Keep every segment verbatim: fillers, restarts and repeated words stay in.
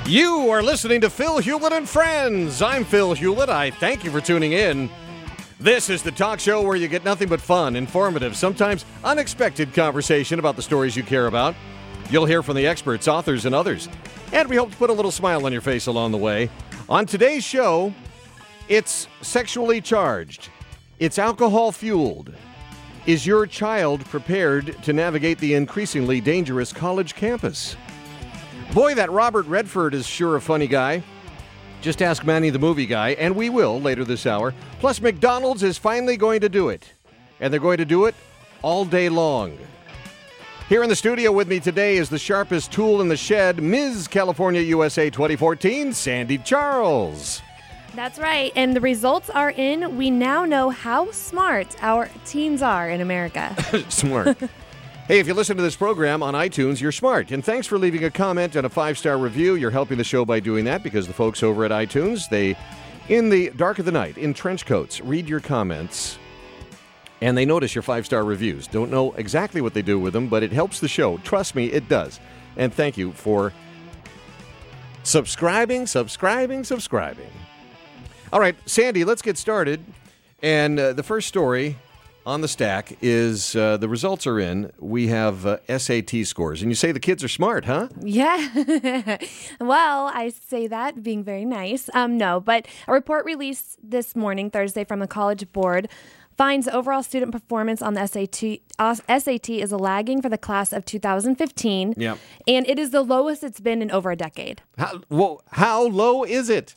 You are listening to Phil Hewlett and Friends. I'm Phil Hewlett. I thank you for tuning in. This is the talk show where you get nothing but fun, informative, sometimes unexpected conversation about the stories you care about. You'll hear from the experts, authors, and others. And we hope to put a little smile on your face along the way. On today's show, it's sexually charged. It's alcohol-fueled. Is your child prepared to navigate the increasingly dangerous college campus? Boy, that Robert Redford is sure a funny guy. Just ask Manny the movie guy, and we will later this hour. Plus, McDonald's is finally going to do it. And they're going to do it all day long. Here in the studio with me today is the sharpest tool in the shed, Miz California U S A twenty fourteen, Sandy Charles. That's right, and the results are in. We now know how smart our teens are in America. Smart. Hey, if you listen to this program on iTunes, you're smart. And thanks for leaving a comment and a five-star review. You're helping the show by doing that because the folks over at iTunes, they, in the dark of the night, in trench coats, read your comments, and they notice your five-star reviews. Don't know exactly what they do with them, but it helps the show. Trust me, it does. And thank you for subscribing, subscribing, subscribing. All right, Sandy, let's get started. And uh, the first story on the stack is uh, the results are in. We have uh, S A T scores. And you say the kids are smart, huh? Yeah. Well, I say that being very nice. Um, no, but a report released this morning, Thursday, from the College Board finds overall student performance on the S A T uh, S A T is lagging for the class of two thousand fifteen. Yep. And it is the lowest it's been in over a decade. How, well, how low is it?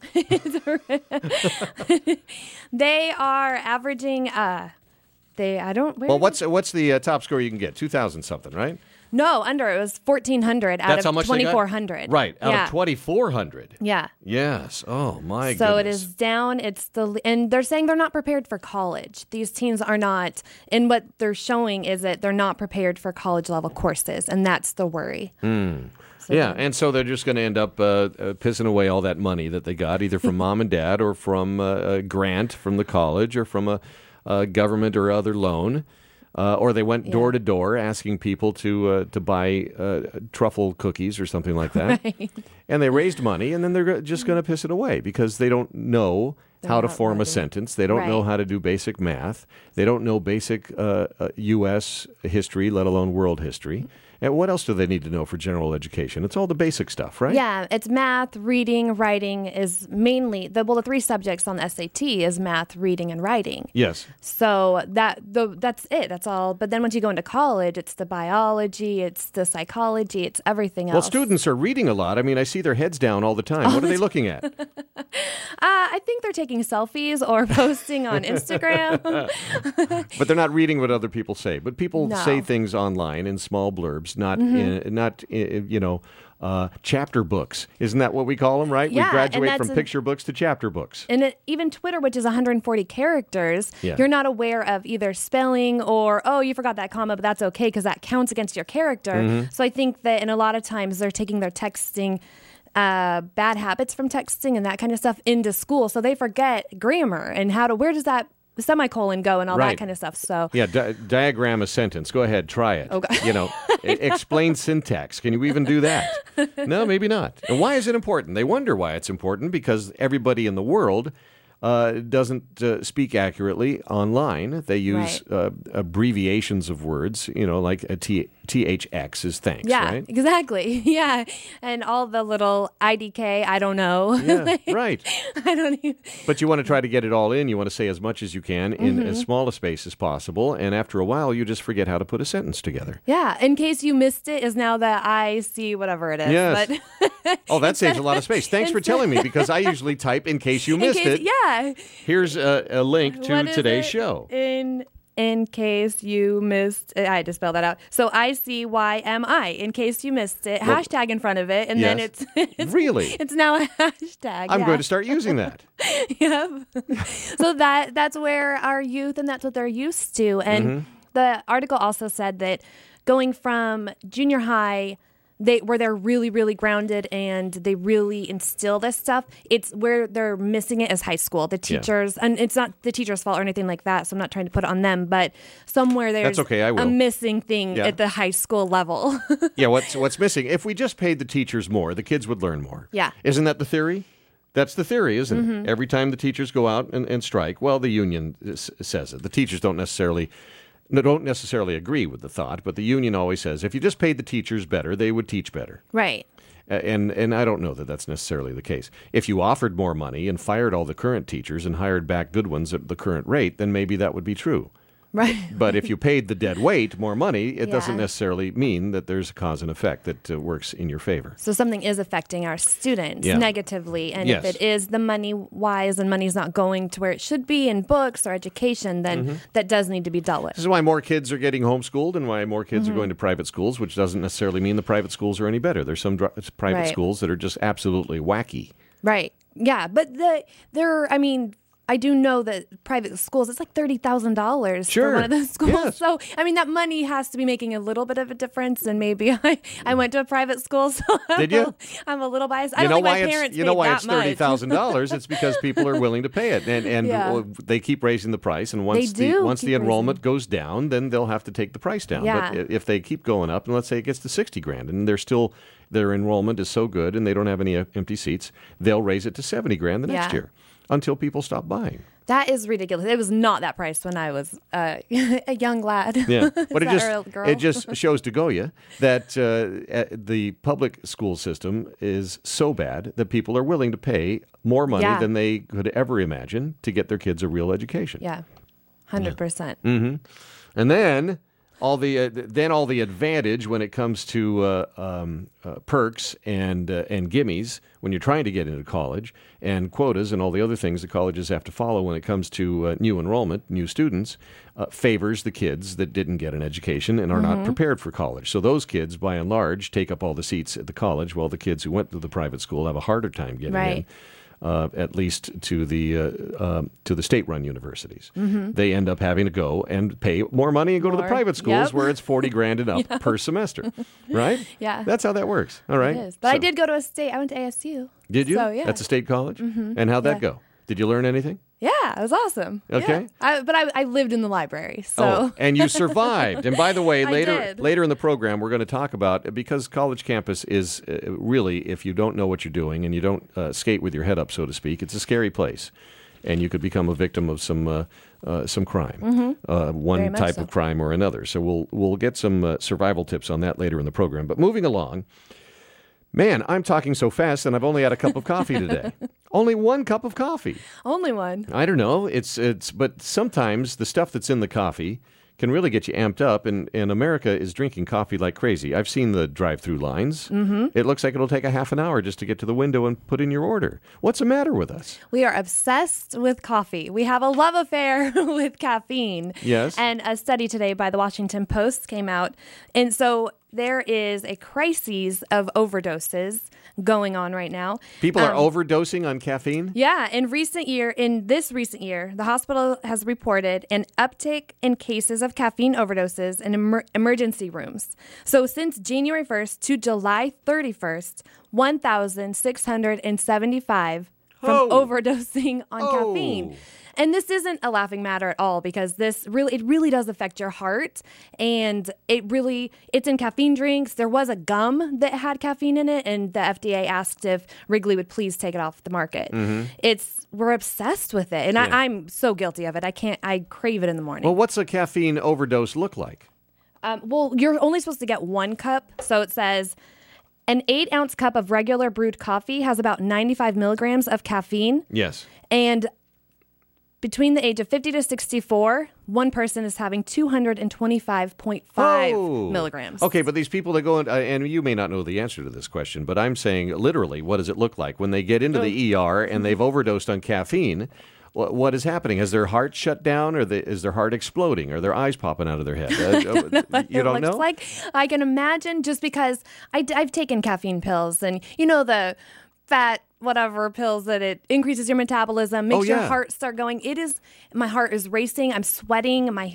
They are averaging... Uh, They, I don't. Well, what's what's the uh, top score you can get? Two thousand something, right? No, under it was fourteen hundred out That's how of much they got? twenty-four hundred. Right, out yeah. of twenty-four hundred. Yeah. Yes. Oh my so goodness. it is down. It's the and they're saying they're not prepared for college. These teens are not, and what they're showing is that they're not prepared for college level courses, and that's the worry. Mm. So yeah, and so they're just going to end up uh, uh, pissing away all that money that they got, either from mom and dad or from uh, a grant from the college or from a, a government or other loan. Uh, or they went door to door asking people to uh, to buy uh, truffle cookies or something like that. Right. And they raised money, and then they're just going to piss it away because they don't know they're how to form ready. a sentence. They don't right. know how to do basic math. They don't know basic uh, uh, U S history, let alone world history. And what else do they need to know for general education? It's all the basic stuff, right? Yeah, it's math, reading, writing is mainly, the well, the three subjects on the S A T is math, reading, and writing. Yes. So that the that's it, that's all. But then once you go into college, it's the biology, it's the psychology, it's everything else. Well, students are reading a lot. I mean, I see their heads down all the time. All what the are they looking at? uh, I think they're taking selfies or posting on Instagram. But they're not reading what other people say. But people no. say things online in small blurbs. Not, mm-hmm. in, not in, you know, uh, chapter books. Isn't that what we call them, right? Yeah, we graduate from an, picture books to chapter books. And it, even Twitter, which is one hundred forty characters, yeah. you're not aware of either spelling or, oh, you forgot that comma, but that's okay because that counts against your character. Mm-hmm. So I think that in a lot of times they're taking their texting uh, bad habits from texting and that kind of stuff into school. So they forget grammar and how to, where does that semicolon go and all right. that kind of stuff. So yeah, di- diagram a sentence. Go ahead, try it. Okay. You know, explain syntax. Can you even do that? No, maybe not. And why is it important? They wonder why it's important because everybody in the world uh, doesn't uh, speak accurately online. They use right. uh, abbreviations of words. You know, like a T T H X is thanks. Yeah, right? exactly. Yeah, and all the little I D K. I don't know. Yeah, right. I don't even. But you want to try to get it all in. You want to say as much as you can in mm-hmm. as small a space as possible. And after a while, you just forget how to put a sentence together. Yeah. In case you missed it, is now the I C whatever it is. Yes. But oh, that saves a lot of space. Thanks for telling me because I usually type in case you missed case, it. Yeah. Here's a, a link to what is today's it? show. In in case you missed, I had to spell that out. So I C Y M I. In case you missed it, well, hashtag in front of it, and yes. then it's, it's really it's now a hashtag. I'm yeah. going to start using that. Yep. So that that's where our youth and that's what they're used to. And mm-hmm. the article also said that going from junior high, they where they're really, really grounded and they really instill this stuff. It's where they're missing it is high school. The teachers, yeah. and it's not the teacher's fault or anything like that, so I'm not trying to put it on them, but somewhere there's That's okay, I will. a missing thing yeah. at the high school level. yeah, what's what's missing? If we just paid the teachers more, the kids would learn more. Yeah. Isn't that the theory? That's the theory, isn't mm-hmm. it? Every time the teachers go out and, and strike, well, the union s- says it. The teachers don't necessarily don't necessarily agree with the thought, but the union always says if you just paid the teachers better, they would teach better. Right. Uh, and and I don't know that that's necessarily the case. If you offered more money and fired all the current teachers and hired back good ones at the current rate, then maybe that would be true. Right. But if you paid the dead weight more money, it yeah. doesn't necessarily mean that there's a cause and effect that uh, works in your favor. So something is affecting our students yeah. negatively. And yes. if it is the money-wise and money's not going to where it should be in books or education, then mm-hmm. that does need to be dealt with. This is why more kids are getting homeschooled and why more kids mm-hmm. are going to private schools, which doesn't necessarily mean the private schools are any better. There's some dr- private right. schools that are just absolutely wacky. Right. Yeah. But the there, I mean... I do know that private schools, it's like thirty thousand dollars sure. for one of those schools. Yes. So, I mean, that money has to be making a little bit of a difference. And maybe I, I went to a private school, so Did you? I'm a little biased. You I don't know think why my it's, parents You know paid why that it's thirty thousand dollars? It's because people are willing to pay it. And, and Yeah. they keep raising the price. And once They the do once the keep enrollment raising. goes down, then they'll have to take the price down. Yeah. But if they keep going up, and let's say it gets to sixty grand, and they're still their enrollment is so good and they don't have any empty seats, they'll raise it to seventy grand the next Yeah. year until people stop buying. That is ridiculous. It was not that price when I was uh, a young lad. Yeah, but it that just early girl? it just shows to Goya that uh, the public school system is so bad that people are willing to pay more money Yeah. than they could ever imagine to get their kids a real education. Yeah, one hundred percent. Mm-hmm. And then all the uh, then all the advantage when it comes to uh, um, uh, perks and uh, and gimmies when you're trying to get into college, and quotas and all the other things the colleges have to follow when it comes to uh, new enrollment, new students, uh, favors the kids that didn't get an education and are Mm-hmm. not prepared for college. So those kids, by and large, take up all the seats at the college, while the kids who went to the private school have a harder time getting Right. in. Uh, at least to the uh, uh, to the state-run universities, Mm-hmm. they end up having to go and pay more money and go to the More. private schools Yep. where it's forty grand and up Yep. per semester, right? Yeah. That's how that works. All right. It is. But I So- did go to a state. I went to A S U. Did you? So, yeah. That's a state college. Mm-hmm. And how'd that Yeah. go? Did you learn anything? Yeah, it was awesome. Okay. Yeah. I, but I, I lived in the library, so. Oh, and you survived. And by the way, I later did. later in the program, we're going to talk about, because college campus is uh, really, if you don't know what you're doing and you don't uh, skate with your head up, so to speak, it's a scary place. And you could become a victim of some uh, uh, some crime, Mm-hmm. uh, Very one much type so. of crime or another. So we'll we'll get some uh, survival tips on that later in the program. But moving along, man, I'm talking so fast, and I've only had a cup of coffee today. Only one cup of coffee. Only one. I don't know. It's it's but sometimes the stuff that's in the coffee can really get you amped up, and, and America is drinking coffee like crazy. I've seen the drive-through lines. Mm-hmm. It looks like it'll take a half an hour just to get to the window and put in your order. What's the matter with us? We are obsessed with coffee. We have a love affair with caffeine. Yes. And a study today by the Washington Post came out. And so there is a crisis of overdoses going on right now. People are Um, overdosing on caffeine? Yeah, in recent year, in this recent year, the hospital has reported an uptick in cases of caffeine overdoses in emer- emergency rooms. So since January first to July thirty-first, one thousand six hundred seventy-five from Oh. overdosing on Oh. caffeine. And this isn't a laughing matter at all, because this really, it really does affect your heart. And it really, it's in caffeine drinks. There was a gum that had caffeine in it, and the F D A asked if Wrigley would please take it off the market. It's, we're obsessed with it. And Mm-hmm. Yeah. I, I'm so guilty of it. I can't, I crave it in the morning. Well, what's a caffeine overdose look like? Um, well, you're only supposed to get one cup. So it says an eight ounce cup of regular brewed coffee has about ninety-five milligrams of caffeine. Yes. And between the age of fifty to sixty-four, one person is having two hundred twenty-five point five Oh. milligrams. Okay, but these people that go in, uh, and you may not know the answer to this question, but I'm saying literally, what does it look like when they get into the E R and they've overdosed on caffeine? What, what is happening? Has their heart shut down, or the, is their heart exploding? Are their eyes popping out of their head? Uh, you it don't looks know? like I can imagine, just because I, I've taken caffeine pills, and you know the fat whatever pills that it increases your metabolism, makes Oh, yeah. your heart start going. It is, my heart is racing. I'm sweating. My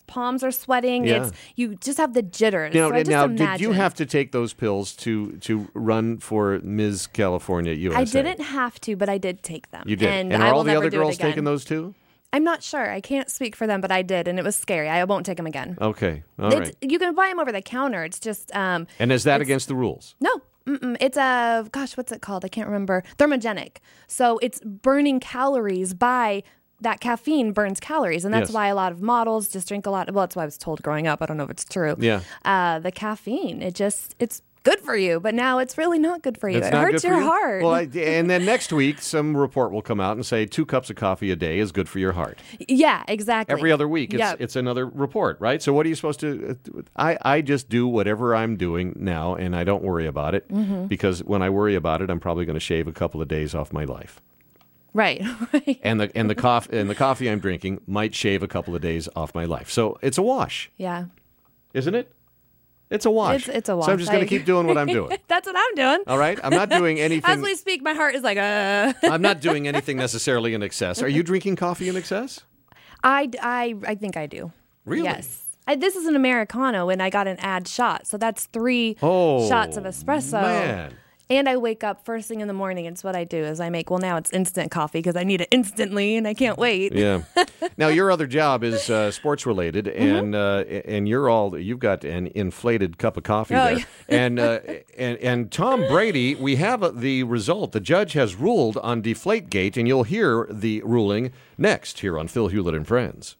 palms are sweating. Yeah. It's you just have the jitters. Now, so I just now imagine. did you have to take those pills to, to run for Miz California U S A? I didn't have to, but I did take them. You did. And, and I are will all the never other do it girls again. taking those too? I'm not sure. I can't speak for them, but I did, and it was scary. I won't take them again. Okay. All it's, right. You can buy them over the counter. It's just. Um, and is that against the rules? No. Mm-mm. It's a, gosh, what's it called? I can't remember. Thermogenic. So it's burning calories by, that caffeine burns calories. And that's Yes. why a lot of models just drink a lot. Well, that's what I was told growing up. I don't know if it's true. Yeah. Uh, the caffeine, it just, it's good for you. But now it's really not good for you. It's it not hurts good for your you? heart. Well, I, and then next week, some report will come out and say two cups of coffee a day is good for your heart. Yeah, exactly. Every other week, it's, Yep. it's another report, right? So what are you supposed to... I, I just do whatever I'm doing now, and I don't worry about it, Mm-hmm. because when I worry about it, I'm probably going to shave a couple of days off my life. Right. right. And the and the coffee and the coffee I'm drinking might shave a couple of days off my life. So it's a wash, Yeah. isn't it? It's a wash. It's, it's a wash. So I'm just going I to keep doing what I'm doing. That's what I'm doing. All right? I'm not doing As anything... we speak, my heart is like, uh. I'm not doing anything necessarily in excess. Are you drinking coffee in excess? I, I, I think I do. Really? Yes. I, this is an Americano, and I got an add shot. So that's three Oh, shots of espresso. man. And I wake up first thing in the morning. It's what I do is I make, well, now it's instant coffee because I need it instantly, and I can't wait. Yeah. Now your other job is uh, sports related, Mm-hmm. and uh, and you're all you've got an inflated cup of coffee Oh, there, yeah. and uh, and and Tom Brady. We have uh, the result. The judge has ruled on Deflategate, and you'll hear the ruling next here on Phil Hewlett and Friends.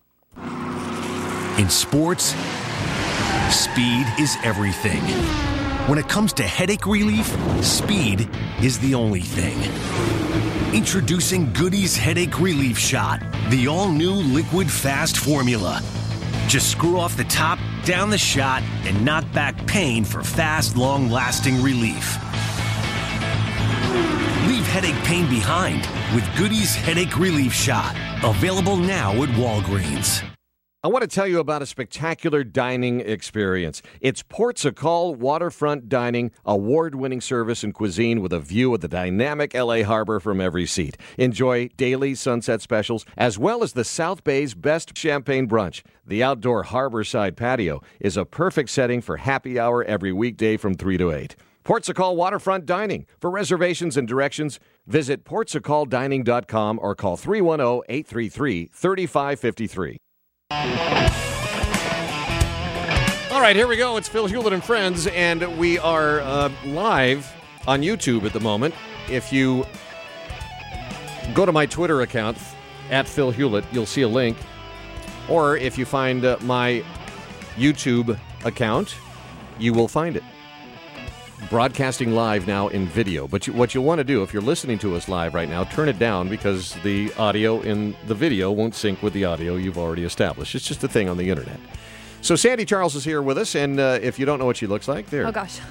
In sports, speed is everything. When it comes to headache relief, speed is the only thing. Introducing Goody's Headache Relief Shot, the all-new liquid fast formula. Just screw off the top, down the shot, and knock back pain for fast, long-lasting relief. Leave headache pain behind with Goody's Headache Relief Shot. Available now at Walgreens. I want to tell you about a spectacular dining experience. It's Portugal Waterfront Dining, award-winning service and cuisine with a view of the dynamic L A harbor from every seat. Enjoy daily sunset specials, as well as the South Bay's best champagne brunch. The outdoor harborside patio is a perfect setting for happy hour every weekday from three to eight. Portugal Waterfront Dining. For reservations and directions, visit portugal dining dot com or call three one zero, eight three three, three five five three. All right, here we go. It's Phil Hewlett and Friends, and we are uh, live on YouTube at the moment. If you go to my Twitter account, at Phil Hewlett, you'll see a link. Or if you find uh, my YouTube account, you will find it. Broadcasting live now in video. But you, what you'll want to do, if you're listening to us live right now, turn it down because the audio in the video won't sync with the audio you've already established. It's just a thing on the internet. So Sandy Charles is here with us, and uh, if you don't know what she looks like, there. Oh, gosh.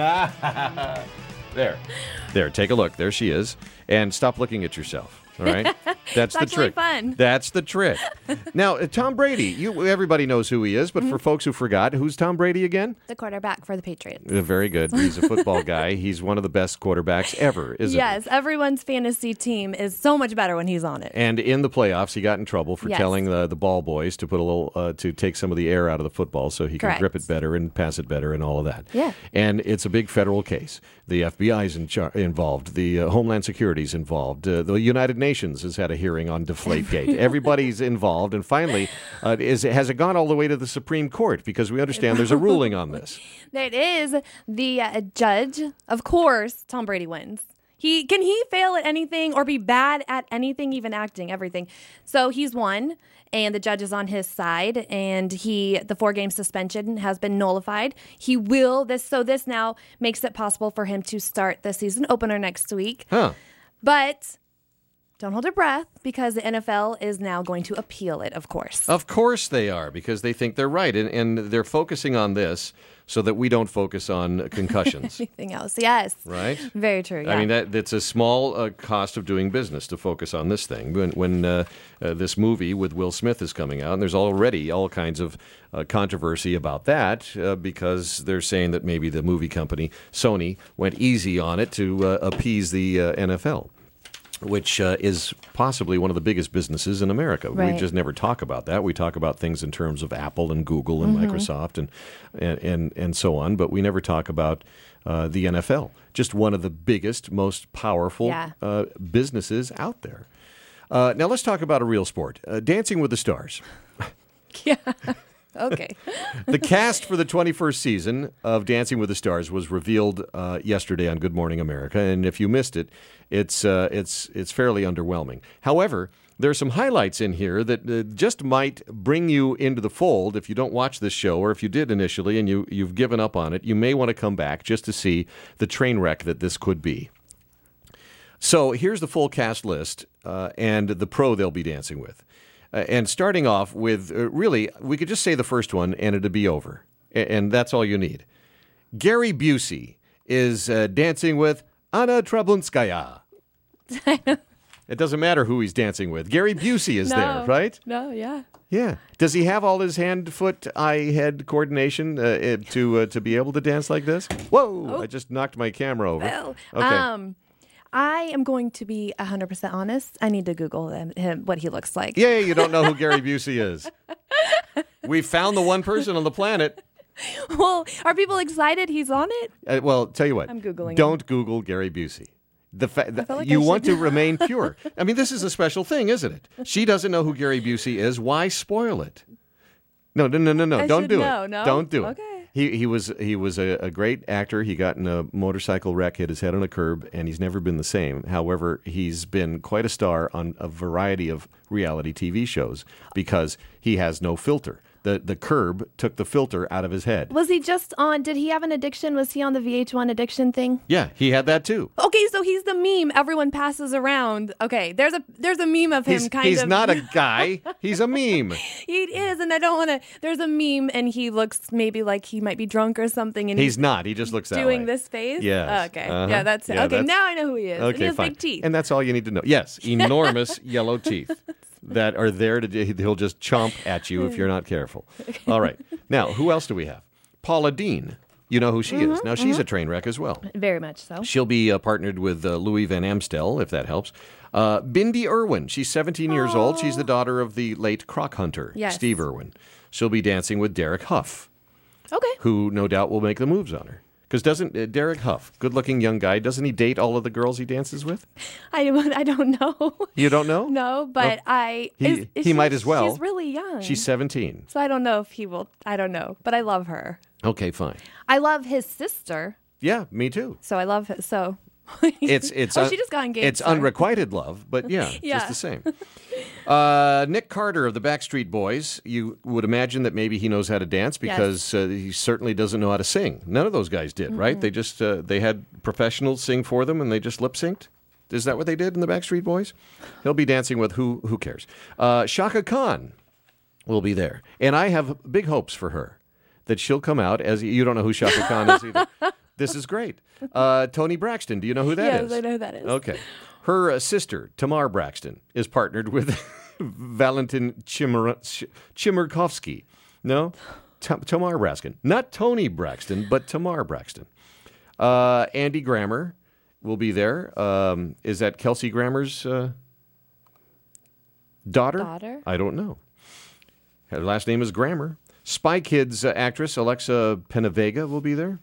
There. There, take a look. There she is. And stop looking at yourself. All right? That's the actually trick. fun. That's the trick. Now, uh, Tom Brady, you everybody knows who he is, but Mm-hmm. for folks who forgot, who's Tom Brady again? The quarterback for the Patriots. Uh, Very good. He's a football guy. He's one of the best quarterbacks ever, isn't he? Yes, everyone's fantasy team is so much better when he's on it. And in the playoffs, he got in trouble for Yes. telling the, the ball boys to put a little uh, to take some of the air out of the football so he can Correct. grip it better and pass it better and all of that. Yeah. And it's a big federal case. The F B I's in char- involved. The uh, Homeland Security's involved. Uh, the United Nations has had a hearing on Deflategate. Everybody's involved. And finally, uh, is has it gone all the way to the Supreme Court? Because we understand there's a ruling on this. It is the uh, judge. Of course, Tom Brady wins. He can he fail at anything or be bad at anything, even acting, everything. So he's won, and the judge is on his side, and he the four game suspension has been nullified. He will this so this now makes it possible for him to start the season opener next week. Huh. But don't hold your breath because the N F L is now going to appeal it, of course. Of course they are, because they think they're right. And, and they're focusing on this so that we don't focus on concussions. Anything else? Yes. Right? Very true. Yeah. I mean, that that's a small uh, cost of doing business to focus on this thing. When, when uh, uh, this movie with Will Smith is coming out, and there's already all kinds of uh, controversy about that uh, because they're saying that maybe the movie company, Sony, went easy on it to uh, appease the uh, N F L. which uh, is possibly one of the biggest businesses in America. Right. We just never talk about that. We talk about things in terms of Apple and Google and mm-hmm. Microsoft and, and, and, and so on, but we never talk about uh, the N F L, just one of the biggest, most powerful yeah. uh, businesses out there. Uh, now let's talk about a real sport, uh, Dancing with the Stars. Yeah. Okay. The cast for the twenty-first season of Dancing with the Stars was revealed uh, yesterday on Good Morning America, and if you missed it, it's uh, it's it's fairly underwhelming. However, there are some highlights in here that uh, just might bring you into the fold if you don't watch this show, or if you did initially and you you've given up on it. You may want to come back just to see the train wreck that this could be. So here's the full cast list uh, and the pro they'll be dancing with. Uh, and starting off with, uh, really, we could just say the first one and it'd be over. A- and that's all you need. Gary Busey is uh, dancing with Anna Trabunskaya. It doesn't matter who he's dancing with. Gary Busey is no. there, right? No, yeah. Yeah. Does he have all his hand, foot, eye, head coordination uh, to uh, to be able to dance like this? Whoa! Oh. I just knocked my camera over. Well, okay. Um, I am going to be one hundred percent honest. I need to Google him, him what he looks like. Yeah, you don't know who Gary Busey is. We found the one person on the planet. Well, are people excited he's on it? Uh, well, tell you what. I'm Googling Don't him. Google Gary Busey. The fa- the, like you I want should. to remain pure. I mean, this is a special thing, isn't it? She doesn't know who Gary Busey is. Why spoil it? No, no, no, no, no. I Don't should do know, it. no? Don't do it. Okay. He he was he was a, a great actor. He got in a motorcycle wreck, hit his head on a curb, and he's never been the same. However, he's been quite a star on a variety of reality T V shows because he has no filter. The the curb took the filter out of his head. Was he just on, did he have an addiction? Was he on the V H one addiction thing? Yeah, he had that too. Okay, so he's the meme everyone passes around. Okay, there's a there's a meme of him He's, kind he's of. not a guy. He's a meme. He is, and I don't want to. There's a meme, and he looks maybe like he might be drunk or something. And He's he's, not. He just looks that doing way. this face. Yes. Okay. Uh-huh. Yeah, that's it. Yeah, okay. that's- Now I know who he is. Okay, and he has fine. big teeth. And that's all you need to know. Yes, enormous yellow teeth that are there to. He'll just chomp at you if you're not careful. All right. Now, who else do we have? Paula Deen. You know who she Mm-hmm, is. Now, she's a train wreck as well. Very much so. She'll be uh, partnered with uh, Louis Van Amstel, if that helps. Uh, Bindi Irwin. She's seventeen years Aww. old. She's the daughter of the late croc hunter, Yes. Steve Irwin. She'll be dancing with Derek Huff, Okay. who no doubt will make the moves on her. Because doesn't uh, Derek Huff, good-looking young guy, doesn't he date all of the girls he dances with? I, I don't know. You don't know? No, but I. He- is, is he she- might as well. She's really young. She's seventeen. So I don't know if he will. I don't know, but I love her. Okay, fine. I love his sister. Yeah, me too. So I love it. So. It's it's oh, un- she just got engaged. It's sorry. unrequited love, but yeah, Yeah. just the same. Uh, Nick Carter of the Backstreet Boys. You would imagine that maybe he knows how to dance because uh, he certainly doesn't know how to sing. None of those guys did, mm-hmm. right? They just uh, they had professionals sing for them, and they just lip synced. Is that what they did in the Backstreet Boys? He'll be dancing with who? Who cares? Uh, Shaka Khan will be there, and I have big hopes for her that she'll come out as you don't know who Shaka Khan is either. This is great. Uh, Toni Braxton, do you know who that yes, is? I know who that is. Okay. Her uh, sister, Tamar Braxton, is partnered with Valentin Chimmer- Ch- Chimmerkovsky. No? T- Tamar Braxton. Not Toni Braxton, but Tamar Braxton. Uh, Andy Grammer will be there. Um, is that Kelsey Grammer's uh, daughter? Daughter? I don't know. Her last name is Grammer. Spy Kids uh, actress Alexa Penavega will be there.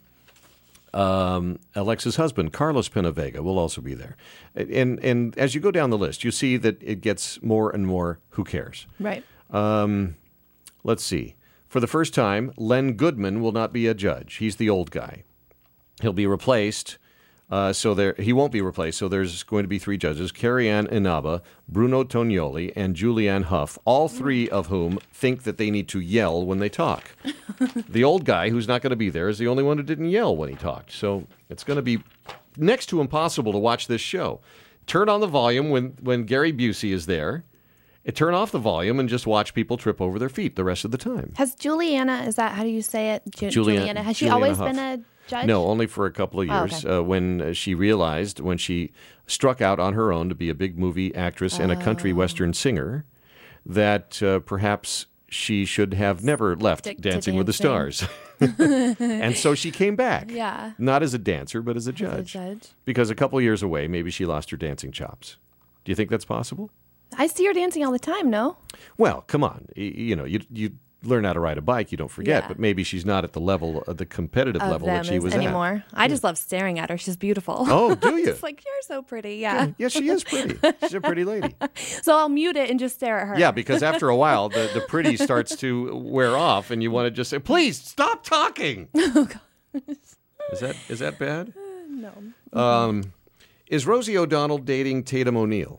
Um, Alexa's husband, Carlos Penavega, will also be there. And and as you go down the list, you see that it gets more and more who cares. Right. Um, let's see. For the first time, Len Goodman will not be a judge. He's the old guy. He'll be replaced. Uh, so there, he won't be replaced. So there's going to be three judges: Carrie-Anne Inaba, Bruno Tognoli, and Julianne Hough. All three of whom think that they need to yell when they talk. The old guy, who's not going to be there, is the only one who didn't yell when he talked. So it's going to be next to impossible to watch this show. Turn on the volume when when Gary Busey is there. It, turn off the volume and just watch people trip over their feet the rest of the time. Has Juliana? Is that how do you say it? Ju- Juliana- Juliana. Has she Juliana always Hough. been a judge? No, only for a couple of Oh, years okay. uh, when uh, she realized, when she struck out on her own to be a big movie actress and a country Oh. western singer, that uh, perhaps she should have never left Stick to Dancing with the dancing. Stars. And so she came back. Yeah. Not as a dancer, but as a As a judge. judge. Because a couple years away, maybe she lost her dancing chops. Do you think that's possible? I see her dancing all the time, no? Well, come on. You, you know, you you learn how to ride a bike, you don't forget, Yeah. but maybe she's not at the level, of the competitive Of level them that she is was anymore. at. I just love staring at her. She's beautiful. Oh, do you? It's like, you're so pretty. Yeah. Yeah, she is pretty. She's a pretty lady. So I'll mute it and just stare at her. Yeah, because after a while, the, the pretty starts to wear off, and you want to just say, please, stop talking. Oh, God. Is that is that bad? No. Um, is Rosie O'Donnell dating Tatum O'Neal?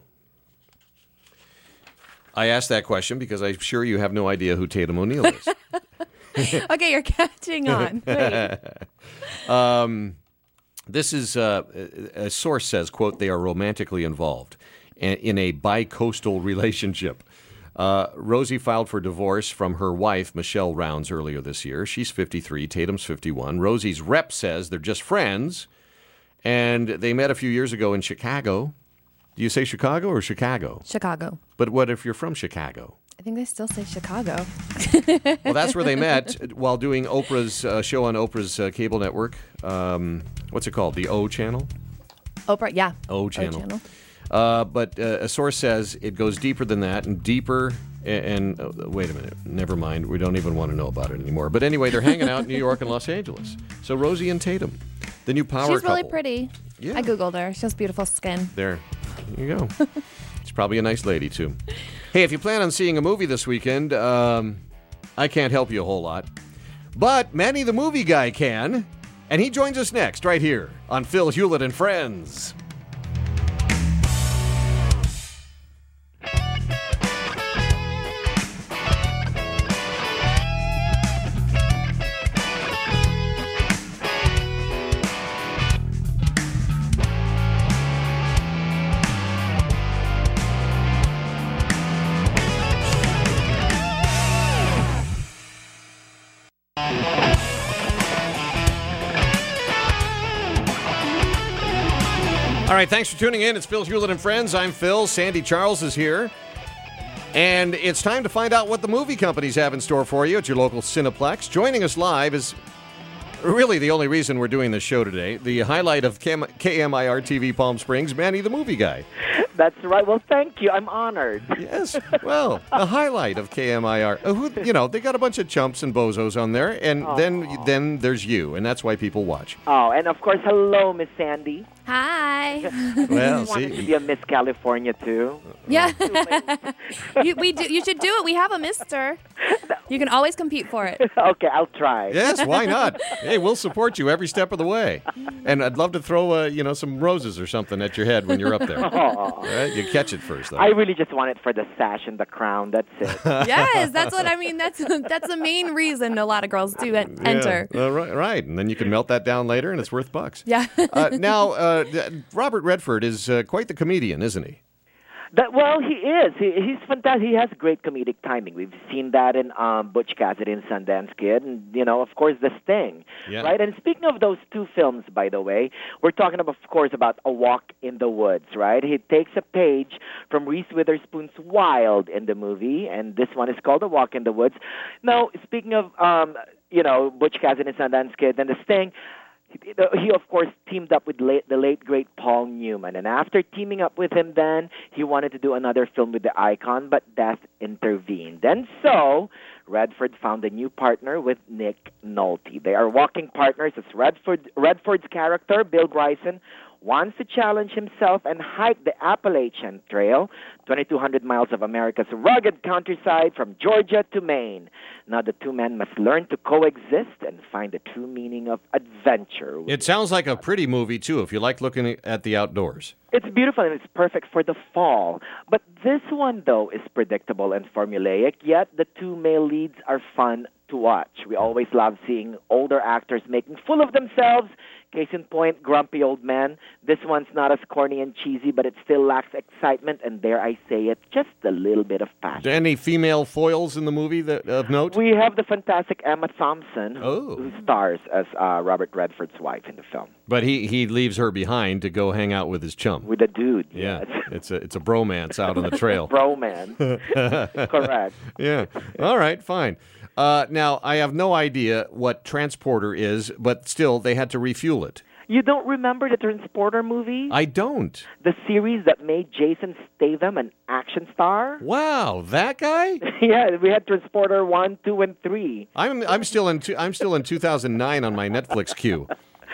I asked that question because I'm sure you have no idea who Tatum O'Neal is. Okay, you're catching on. Wait. um, this is, uh, a source says, quote, they are romantically involved in a bi-coastal relationship. Uh, Rosie filed for divorce from her wife, Michelle Rounds, earlier this year. She's fifty-three, Tatum's fifty-one. Rosie's rep says they're just friends, and they met a few years ago in Chicago. Do you say Chicago or Chicago? Chicago. But what if you're from Chicago? I think they still say Chicago. Well, that's where they met while doing Oprah's uh, show on Oprah's uh, cable network. Um, what's it called? The O Channel? Oprah, yeah. O Channel. O channel. Uh, but uh, a source says it goes deeper than that and deeper. And, and uh, wait a minute. Never mind. We don't even want to know about it anymore. But anyway, they're hanging out in New York and Los Angeles. So Rosie and Tatum, the new power She's couple. really pretty. Yeah. I Googled her. She has beautiful skin. There. There you go. She's probably a nice lady, too. Hey, if you plan on seeing a movie this weekend, um, I can't help you a whole lot. But Manny the Movie Guy can. And he joins us next, right here on Phil Hewlett and Friends. All right, thanks for tuning in. It's Phil Hewlett and Friends. I'm Phil. Sandy Charles is here. And it's time to find out what the movie companies have in store for you at your local Cineplex. Joining us live is really the only reason we're doing this show today. The highlight of K M I R T V Palm Springs, Manny the Movie Guy. That's right. Well, thank you. I'm honored. Yes. Well, the highlight of K M I R. Uh, who, you know, they got a bunch of chumps and bozos on there, and Oh. then then there's you, and that's why people watch. Oh, and of course, hello, Miss Sandy. Hi. Well, You wanted to see, be a Miss California too. Yeah. you, we do, you should do it. We have a mister. You can always compete for it. Okay, I'll try. yes, why not? Hey, we'll support you every step of the way, and I'd love to throw, uh, you know, some roses or something at your head when you're up there. All right, you catch it first, though. I really just want it for the sash and the crown. That's it. Yes, that's what I mean. That's that's the main reason a lot of girls do en- enter. Yeah, uh, right, right, and then you can melt that down later, and it's worth bucks. Yeah. uh, now, uh, Robert Redford is uh, quite the comedian, isn't he? That, well, he is. He, he's fantastic. He has great comedic timing. We've seen that in um, Butch Cassidy and Sundance Kid, and you know, of course, The Sting, Yeah. right? And speaking of those two films, by the way, we're talking, of course, about A Walk in the Woods, right? He takes a page from Reese Witherspoon's Wild in the movie, and this one is called A Walk in the Woods. Now, speaking of, um, you know, Butch Cassidy and Sundance Kid and The Sting. He, of course, teamed up with late, the late, great Paul Newman. And after teaming up with him then, he wanted to do another film with the icon, but death intervened. And so, Redford found a new partner with Nick Nolte. They are walking partners as Redford, Redford's character, Bill Bryson, wants to challenge himself and hike the Appalachian Trail, twenty-two hundred miles of America's rugged countryside from Georgia to Maine. Now the two men must learn to coexist and find the true meaning of adventure. It sounds like a pretty movie, too, if you like looking at the outdoors. It's beautiful and it's perfect for the fall. But this one, though, is predictable and formulaic, yet the two male leads are fun to watch. We always love seeing older actors making fool of themselves. Case in point, Grumpy Old Man. This one's not as corny and cheesy, but it still lacks excitement, and dare I say it, just a little bit of passion. Any female foils in the movie that of note? We have the fantastic Emma Thompson, who, Oh. who stars as uh, Robert Redford's wife in the film. But he, he leaves her behind to go hang out with his chum. With a dude. Yeah, Yes. it's a it's a bromance out on the trail. Bromance. Correct. Yeah. All right, fine. Uh, now, I have no idea what Transporter is, but still, they had to refuel it. You don't remember the Transporter movie? I don't. The series that made Jason Statham an action star? Wow, that guy? Yeah, we had Transporter one, two, and three. I'm I'm still in two, I'm still in two thousand nine on my Netflix queue.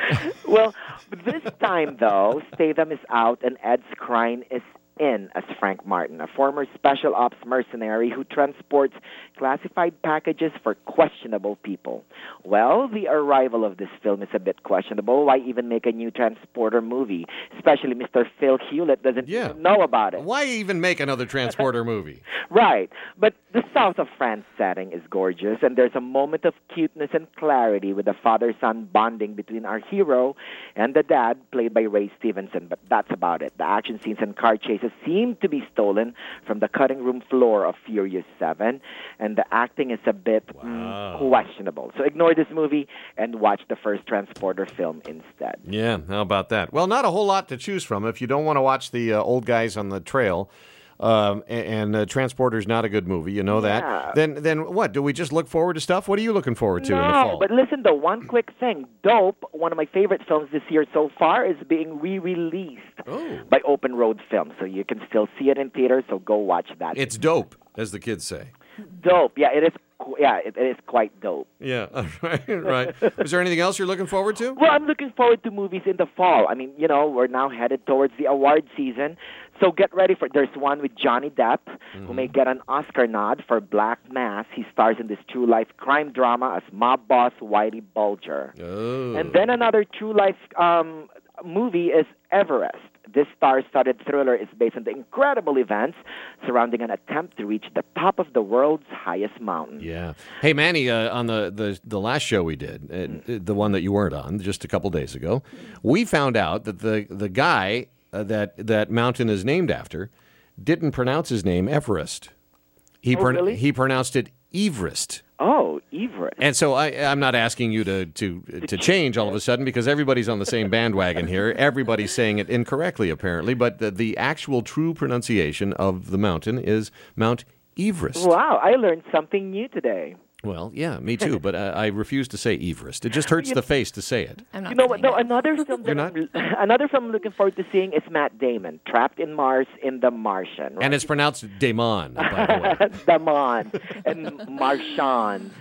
Well, this time, though, Statham is out and Ed Skrein is in as Frank Martin, a former special ops mercenary who transports classified packages for questionable people. Well, the arrival of this film is a bit questionable. Why even make a new Transporter movie? Especially Mister Phil Hewlett doesn't Yeah. even know about it. Why even make another Transporter movie? Right. But the south of France setting is gorgeous, and there's a moment of cuteness and clarity with the father-son bonding between our hero and the dad, played by Ray Stevenson. But that's about it. The action scenes and car chases seem to be stolen from the cutting room floor of Furious seven, and the acting is a bit Wow. mm, questionable. So ignore this movie and watch the first Transporter film instead. Yeah, how about that? Well, not a whole lot to choose from. If you don't want to watch the uh, old guys on the trail, um, and, and uh, Transporter's not a good movie, you know Yeah. that. Then, then what? Do we just look forward to stuff? What are you looking forward to no, in the fall? but listen though, one quick thing. Dope, one of my favorite films this year so far, is being re-released Oh. by Open Road Films. So you can still see it in theaters, so go watch that. It's dope, as the kids say. dope. Yeah, it is qu- yeah, it, it is quite dope. Yeah, right, right. Is there anything else you're looking forward to? Well, I'm looking forward to movies in the fall. I mean, you know, we're now headed towards the award season. So get ready for there's one with Johnny Depp, Mm-hmm. who may get an Oscar nod for Black Mass. He stars in this true life crime drama as mob boss Whitey Bulger. Oh. And then another true life um, movie is Everest. This star-studded thriller is based on the incredible events surrounding an attempt to reach the top of the world's highest mountain. Yeah. Hey, Manny, uh, on the, the, the last show we did, uh, the one that you weren't on just a couple days ago, we found out that the, the guy uh, that that mountain is named after didn't pronounce his name Everest. He, Oh, really? he pronounced it Everest. Oh, Everest. And so I, I'm not asking you to, to to change all of a sudden because everybody's on the same bandwagon here. Everybody's saying it incorrectly, apparently. But the, the actual true pronunciation of the mountain is Mount Everest. Wow, I learned something new today. Well, yeah, me too. But uh, I refuse to say Everest. It just hurts the face to say it. I'm not You know what? saying No, it. another film. You're That not? I'm, another film I'm looking forward to seeing is Matt Damon, Trapped in Mars in The Martian. Right? And it's pronounced Damon, by the way. Damon and Martian.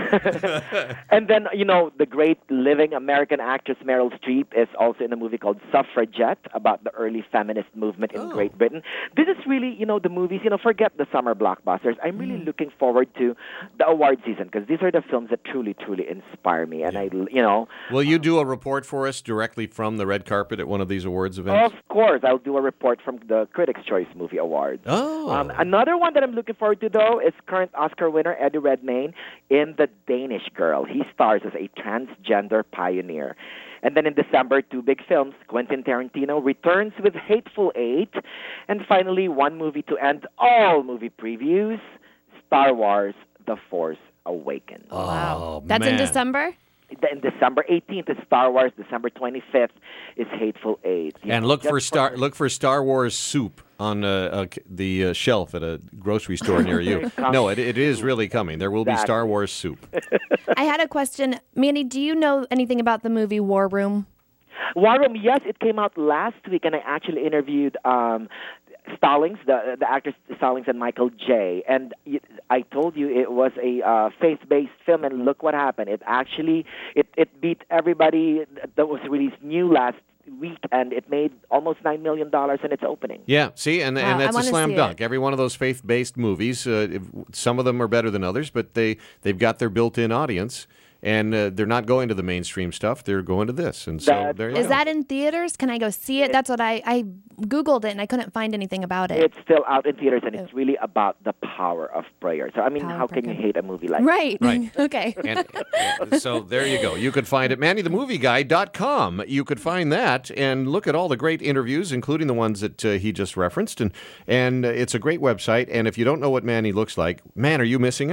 Yeah. And then, you know, the great living American actress Meryl Streep is also in a movie called Suffragette about the early feminist movement in Oh. Great Britain. This is really, you know, the movies, you know, forget the summer blockbusters. I'm really Mm. looking forward to the award season because these are the films that truly, truly inspire me. And I, you know, Will you do a report for us directly from the red carpet at one of these awards events? of course, I'll do a report from the Critics' Choice Movie Awards. Oh. Um, another one that I'm looking forward to, though, is current Oscar winner Eddie Redmayne in The Danish Girl. He stars as a transgender pioneer. And then in December, two big films. Quentin Tarantino returns with Hateful Eight. And finally, one movie to end all movie previews, Star Wars The Force Awakens. Oh, That's in man. December? Then December eighteenth is Star Wars. December twenty-fifth is Hateful Eight. You And know, look just for Star look for Star Wars soup on uh, uh, the uh, shelf at a grocery store near you. No, it, it is really coming. There will be Exactly. Star Wars soup. I had a question. Manny, do you know anything about the movie War Room? War Room, yes, it came out last week, and I actually interviewed um, Stallings, the the actors Stallings and Michael J. And y- I told you it was a uh, faith-based film, and look what happened. It actually it, it beat everybody that was released new last week, and it made almost nine million dollars in its opening. Yeah, see, and Wow, and I that's a wanna slam see dunk. it. Every one of those faith-based movies, uh, if, some of them are better than others, but they they've got their built-in audience. And uh, they're not going to the mainstream stuff. They're going to this. And so That's there you Is go. that in theaters? Can I go see it? That's what I, I Googled it and I couldn't find anything about it. It's still out in theaters, and it's really about the power of prayer. So, I mean, Power how of can you prayer. hate a movie like Right. Right. Okay. And, uh, so there you go. You could find it, manny the movie guy dot com. You could find that and look at all the great interviews, including the ones that uh, he just referenced. And, and uh, it's a great website. And if you don't know what Manny looks like, man, are you missing out?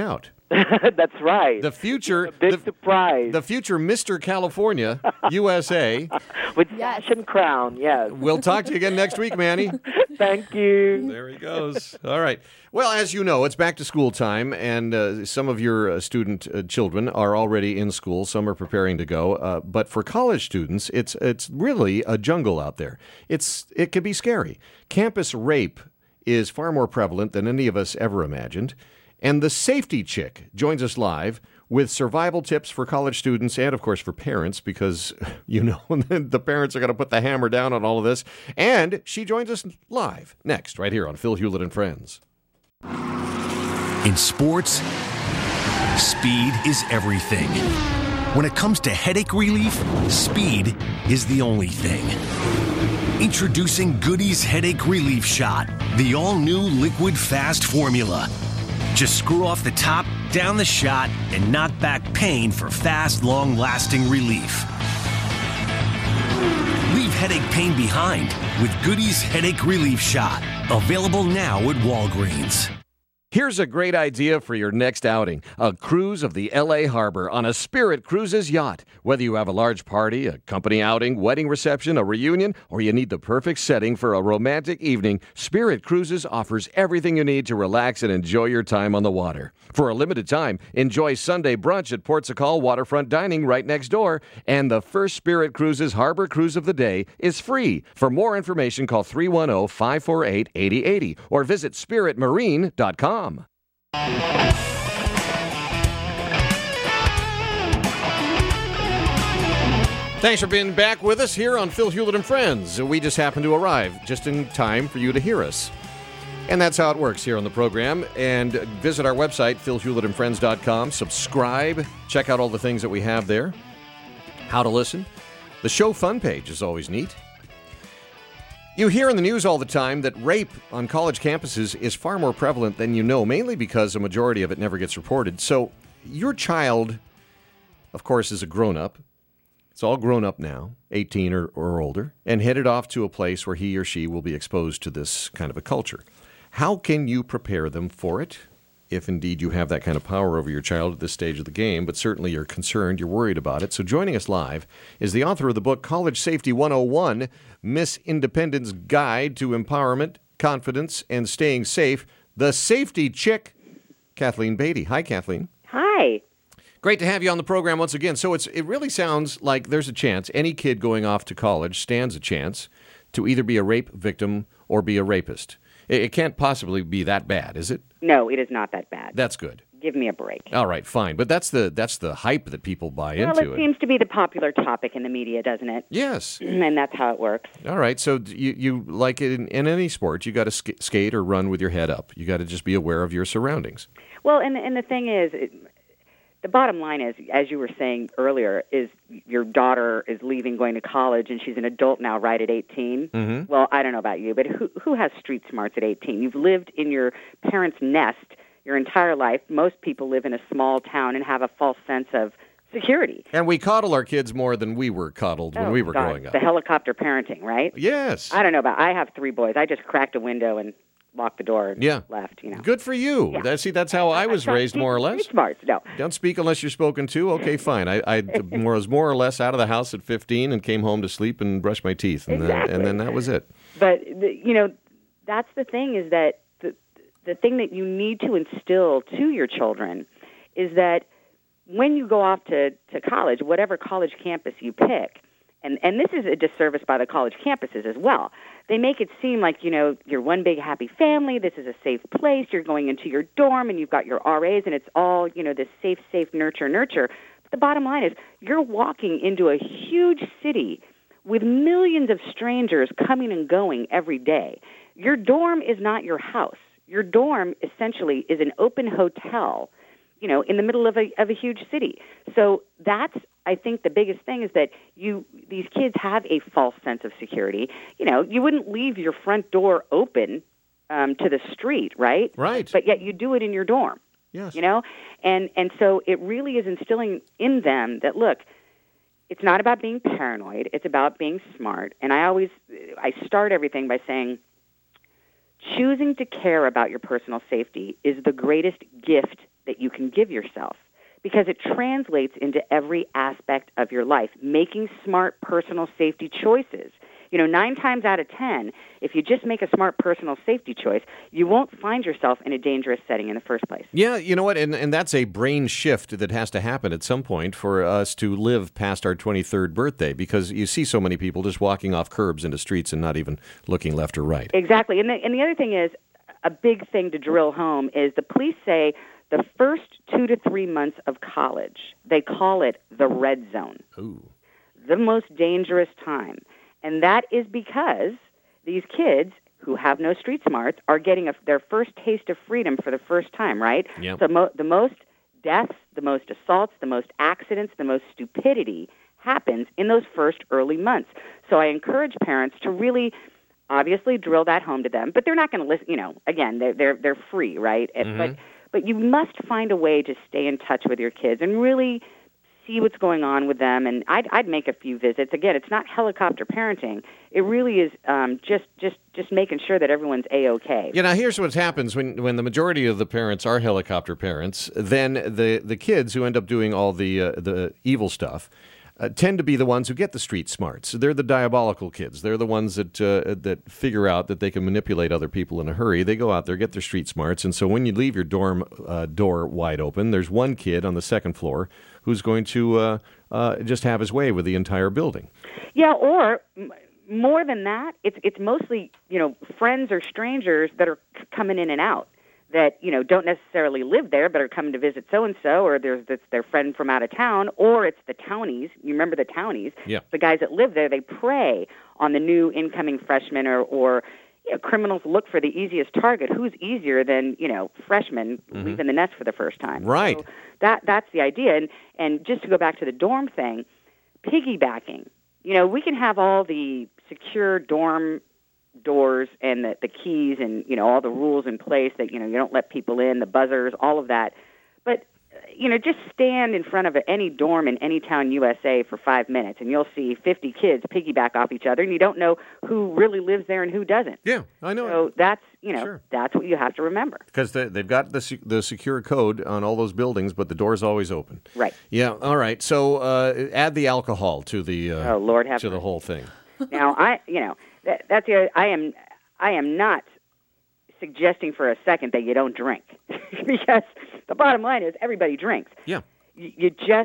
That's right. The future, a big the, surprise. The future Mister California, U S A. With Yes. sash and crown, yes. We'll talk to you again next week, Manny. Thank you. There he goes. All right. Well, as you know, it's back to school time, and uh, some of your uh, student uh, children are already in school. Some are preparing to go. Uh, but for college students, it's it's really a jungle out there. It's it can be scary. Campus rape is far more prevalent than any of us ever imagined. And the Safety Chick joins us live with survival tips for college students and, of course, for parents, because, you know, the parents are going to put the hammer down on all of this. And she joins us live next, right here on Phil Hewlett and Friends. In sports, speed is everything. When it comes to headache relief, speed is the only thing. Introducing Goody's Headache Relief Shot, the all-new liquid fast formula. Just screw off the top, down the shot, and knock back pain for fast, long-lasting relief. Leave headache pain behind with Goody's Headache Relief Shot. Available now at Walgreens. Here's a great idea for your next outing. A cruise of the L A Harbor on a Spirit Cruises yacht. Whether you have a large party, a company outing, wedding reception, a reunion, or you need the perfect setting for a romantic evening, Spirit Cruises offers everything you need to relax and enjoy your time on the water. For a limited time, enjoy Sunday brunch at Port Sacal Waterfront Dining right next door, and the first Spirit Cruises Harbor Cruise of the day is free. For more information, call three one zero, five four eight, eight zero eight zero or visit spirit marine dot com. Thanks for being back with us here on Phil Hewlett and Friends. We just happened to arrive just in time for you to hear us. And that's how it works here on the program. And visit our website, phil hewlett and friends dot com. Subscribe. Check out all the things that we have there. How to listen. The show fun page is always neat. You hear in the news all the time that rape on college campuses is far more prevalent than you know, mainly because a majority of it never gets reported. So your child, of course, is a grown-up. It's all grown up now, eighteen or, or older, and headed off to a place where he or she will be exposed to this kind of a culture. How can you prepare them for it, if indeed you have that kind of power over your child at this stage of the game? But certainly you're concerned, you're worried about it. So joining us live is the author of the book College Safety one oh one, Miss Independent's Guide to Empowerment, Confidence, and Staying Safe, the Safety Chick, Kathleen Beatty. Hi, Kathleen. Hi. Great to have you on the program once again. So it's it really sounds like there's a chance, any kid going off to college stands a chance to either be a rape victim or be a rapist. It, it can't possibly be that bad, is it? No, it is not that bad. That's good. Give me a break. All right, fine. But that's the that's the hype that people buy well, into it. seems to be the popular topic in the media, doesn't it? Yes. And that's how it works. All right. So you, you like it in, in any sport, you got to sk- skate or run with your head up. You got to just be aware of your surroundings. Well, and, and the thing is, it, the bottom line is, as you were saying earlier, is your daughter is leaving, going to college, and she's an adult now, right at eighteen. Mm-hmm. Well, I don't know about you, but who who has street smarts at eighteen? You've lived in your parents' nest your entire life. Most people live in a small town and have a false sense of security. And we coddle our kids more than we were coddled oh, when we were God. growing up. The helicopter parenting, right? Yes. I don't know about. I have three boys. I just cracked a window and locked the door and yeah. left. You know. Good for you. Yeah. That, see, that's how I was raised, more or less. Street smarts, no. Don't speak unless you're spoken to. Okay, fine. I, I was more or less out of the house at fifteen and came home to sleep and brush my teeth, and exactly. then and then that was it. But the, you know, that's the thing is that the the thing that you need to instill to your children is that when you go off to, to college, whatever college campus you pick, and and this is a disservice by the college campuses as well. They make it seem like, you know, you're one big happy family, this is a safe place, you're going into your dorm and you've got your R As and it's all, you know, this safe, safe, nurture, nurture. But the bottom line is you're walking into a huge city with millions of strangers coming and going every day. Your dorm is not your house. Your dorm essentially is an open hotel, you know, in the middle of a of a huge city. So that's, I think, the biggest thing is that you these kids have a false sense of security. You know, you wouldn't leave your front door open um, to the street, right? Right. But yet you do it in your dorm. Yes. You know, and and so it really is instilling in them that, look, it's not about being paranoid. It's about being smart. And I always I start everything by saying, choosing to care about your personal safety is the greatest gift that you can give yourself, because it translates into every aspect of your life, making smart personal safety choices. You know, nine times out of ten, if you just make a smart personal safety choice, you won't find yourself in a dangerous setting in the first place. Yeah, you know what? And, and that's a brain shift that has to happen at some point for us to live past our twenty-third birthday, because you see so many people just walking off curbs into streets and not even looking left or right. Exactly. And the, and the other thing is, a big thing to drill home is the police say the first two to three months of college, they call it the red zone. Ooh. The most dangerous time. And that is because these kids who have no street smarts are getting a, their first taste of freedom for the first time, right? Yep. So mo- the most deaths, the most assaults, the most accidents, the most stupidity happens in those first early months. So I encourage parents to really obviously drill that home to them, but they're not going to listen, you know, again, they're, they're, they're free, right? Mm-hmm. But, but you must find a way to stay in touch with your kids and really see what's going on with them, and I'd, I'd make a few visits. Again, it's not helicopter parenting. It really is um, just, just, just making sure that everyone's A-okay. You know, here's what happens when, when the majority of the parents are helicopter parents. Then the, the kids who end up doing all the uh, the evil stuff uh, tend to be the ones who get the street smarts. They're the diabolical kids. They're the ones that uh, that figure out that they can manipulate other people in a hurry. They go out there, get their street smarts, and so when you leave your dorm uh, door wide open, there's one kid on the second floor who's going to uh, uh, just have his way with the entire building. Yeah, or m- more than that, it's it's mostly, you know, friends or strangers that are c- coming in and out that, you know, don't necessarily live there but are coming to visit so-and-so, or there's it's their friend from out of town, or it's the townies. You remember the townies? Yeah. The guys that live there, they prey on the new incoming freshmen, or, or you know, criminals look for the easiest target. Who's easier than, you know, freshmen mm-hmm. leaving the nest for the first time? Right. So that that's the idea. And and just to go back to the dorm thing, piggybacking. You know, we can have all the secure dorm doors and the, the keys and, you know, all the rules in place that, you know, you don't let people in, the buzzers, all of that. But, you know, just stand in front of any dorm in any town U S A for five minutes, and you'll see fifty kids piggyback off each other, and you don't know who really lives there and who doesn't. Yeah, I know. So that's, you know, Sure. that's what you have to remember. Because they, they've got the the secure code on all those buildings, but the door's always open. Right. Yeah, all right. So uh, add the alcohol to the uh, Oh, Lord have to the mercy. whole thing. Now, I, you know, that, that's the, I am, I am not suggesting for a second that you don't drink, because the bottom line is everybody drinks. Yeah. You, you just,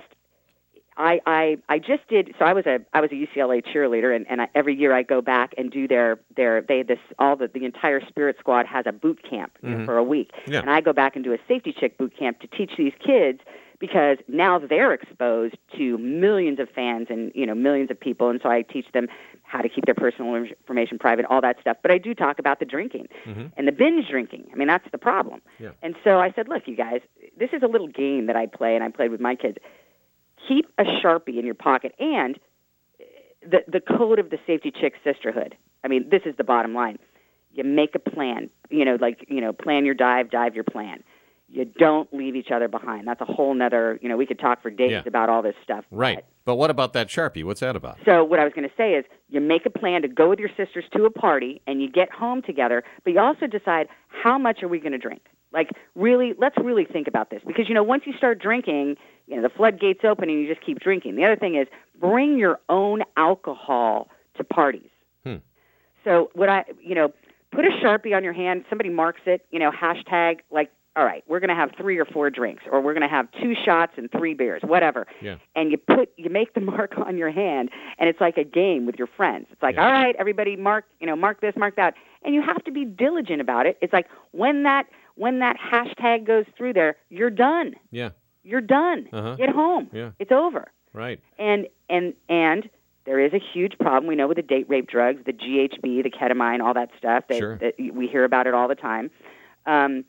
I, I, I just did. So I was a, I was a U C L A cheerleader, and, and I, every year I go back and do their, their, they this all the the entire Spirit Squad has a boot camp you know, for a week, Yeah. and I go back and do a safety chick boot camp to teach these kids. Because now they're exposed to millions of fans and, you know, millions of people, and so I teach them how to keep their personal information private, all that stuff. But I do talk about the drinking Mm-hmm. and the binge drinking. I mean, that's the problem. Yeah. And so I said, look, you guys, this is a little game that I play, and I played with my kids. Keep a Sharpie in your pocket, and the the code of the Safety Chick Sisterhood. I mean, this is the bottom line. You make a plan, you know, like, you know, plan your dive, dive your plan. You don't leave each other behind. That's a whole nother, you know, we could talk for days Yeah. about all this stuff. Right. But, But what about that Sharpie? What's that about? so what I was going to say is you make a plan to go with your sisters to a party, and you get home together, but you also decide how much are we going to drink. Like, really, let's really think about this. Because, you know, once you start drinking, you know, the floodgates open and you just keep drinking. The other thing is bring your own alcohol to parties. Hmm. So what I, you know, put a Sharpie on your hand, somebody marks it, you know, hashtag, like, all right, we're going to have three or four drinks, or we're going to have two shots and three beers, whatever. Yeah. And you put, you make the mark on your hand, and it's like a game with your friends. It's like, Yeah. all right, everybody, mark, you know, mark this, mark that, and you have to be diligent about it. It's like when that when that hashtag goes through there, you're done. Yeah. You're done. Uh-huh. Get home. Yeah. It's over. Right. And and and there is a huge problem we know with the date rape drugs, the G H B, the ketamine, all that stuff. That, Sure. that we hear about it all the time. Um,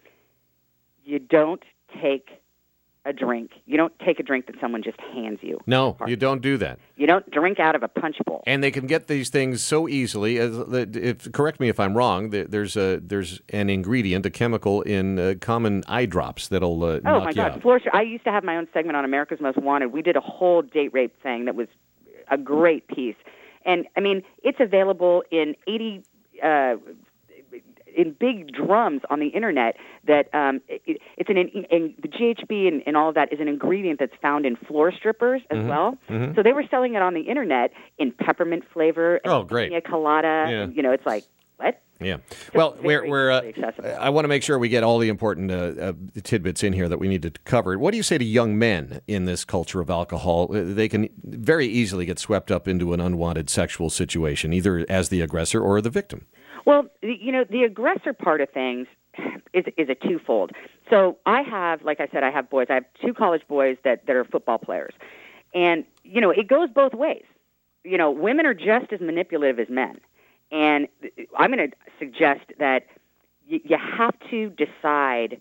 you don't take a drink. You don't take a drink that someone just hands you. No, you don't do that. You don't drink out of a punch bowl. And they can get these things so easily. As, if, correct me if I'm wrong. There's a there's an ingredient, a chemical in uh, common eye drops that'll uh, Oh knock my you God, out. Floor, I used to have my own segment on America's Most Wanted. We did a whole date rape thing that was a great piece, and I mean it's available in eighty. Uh, in big drums on the internet that um, it, it's an, and the G H B and, and all of that is an ingredient that's found in floor strippers as mm-hmm. well. Mm-hmm. So they were selling it on the internet in peppermint flavor. And oh, great. Pina colada. Yeah. And, you know, it's like, what? Yeah. Well, we're, we're uh, accessible. I want to make sure we get all the important uh, uh, tidbits in here that we need to cover. What do you say to young men in this culture of alcohol? They can very easily get swept up into an unwanted sexual situation, either as the aggressor or the victim. Well, you know, the aggressor part of things is is a twofold. So I have, like I said, I have boys. I have two college boys that, that are football players. And, you know, it goes both ways. You know, women are just as manipulative as men. And I'm going to suggest that you, you have to decide,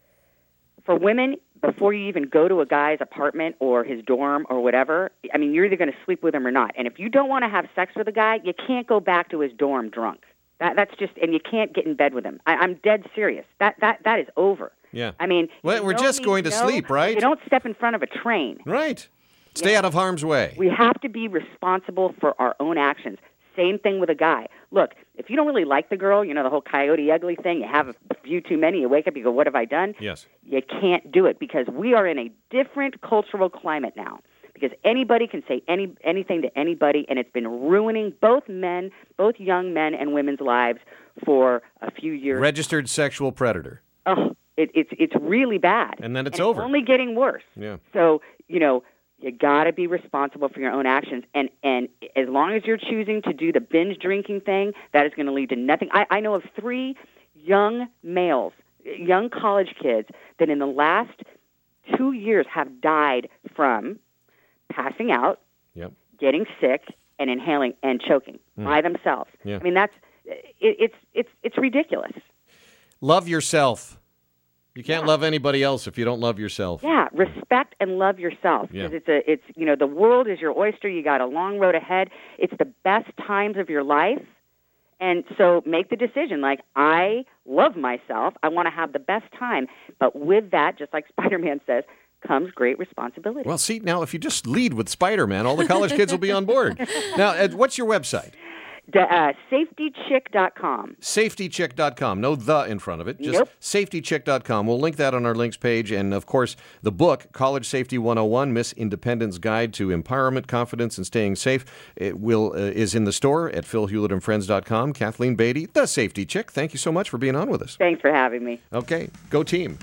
for women, before you even go to a guy's apartment or his dorm or whatever, I mean, you're either going to sleep with him or not. And if you don't want to have sex with a guy, you can't go back to his dorm drunk. That, that's just, and you can't get in bed with him. I, I'm dead serious. That that that is over. Yeah. I mean, well, we're just going to know, sleep, right? You don't step in front of a train. Right. Stay yeah. out of harm's way. We have to be responsible for our own actions. Same thing with a guy. Look, if you don't really like the girl, you know, the whole coyote ugly thing, you have a few too many, you wake up, you go, what have I done? Yes. You can't do it because we are in a different cultural climate now. Because anybody can say any anything to anybody, and it's been ruining both men, both young men and women's lives for a few years. Registered sexual predator. Oh, it, it's it's really bad. And then it's and over. It's only getting worse. Yeah. So, you know, you got to be responsible for your own actions. And, and as long as you're choosing to do the binge drinking thing, that is going to lead to nothing. I, I know of three young males, young college kids, that in the last two years have died from passing out, yep. getting sick, and inhaling and choking mm. by themselves. Yeah. I mean, that's it, it's it's it's ridiculous. Love yourself. You can't yeah. love anybody else if you don't love yourself. Yeah, respect and love yourself. Yeah. It's a it's you know the world is your oyster. You got a long road ahead. It's the best times of your life, and so make the decision. Like, I love myself. I want to have the best time, but with that, just like Spider-Man says, comes great responsibility. Well, see, now if you just lead with Spider-Man, all the college kids will be on board. Now, Ed, what's your website? The, uh, safety chick dot com. safety chick dot com. No the in front of it. Just nope. safety chick dot com. We'll link that on our links page. And, of course, the book, College Safety one oh one, Miss Independent's Guide to Empowerment, Confidence, and Staying Safe, it will uh, is in the store at phil hewlett and friends dot com. Kathleen Beatty, the Safety Chick, thank you so much for being on with us. Thanks for having me. Okay. Go team.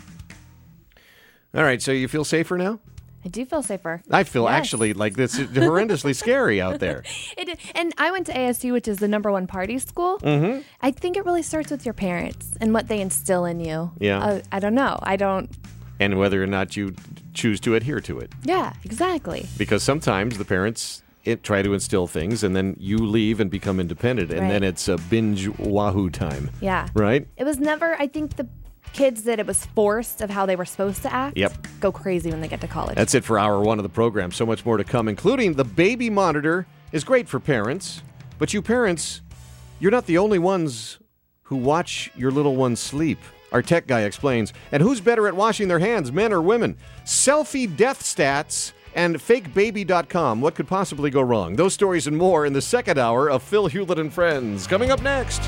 All right. So you feel safer now? I do feel safer. I feel yes. actually like this is horrendously scary out there. It, and I went to A S U, which is the number one party school. Mm-hmm. I think it really starts with your parents and what they instill in you. Yeah. Uh, I don't know. I don't. And whether or not you choose to adhere to it. Yeah, exactly. Because sometimes the parents it, try to instill things, and then you leave and become independent, and right. then it's a binge wahoo time. Yeah. Right? It was never, I think the kids that it was forced of how they were supposed to act yep. go crazy when they get to college. That's it for hour one of the program. So much more to come, including the baby monitor is great for parents, but you parents, you're not the only ones who watch your little ones sleep. Our tech guy explains. And who's better at washing their hands, men or women? Selfie death stats and fake baby dot com. What could possibly go wrong? Those stories and more in the second hour of Phil Hewlett and Friends. Coming up next.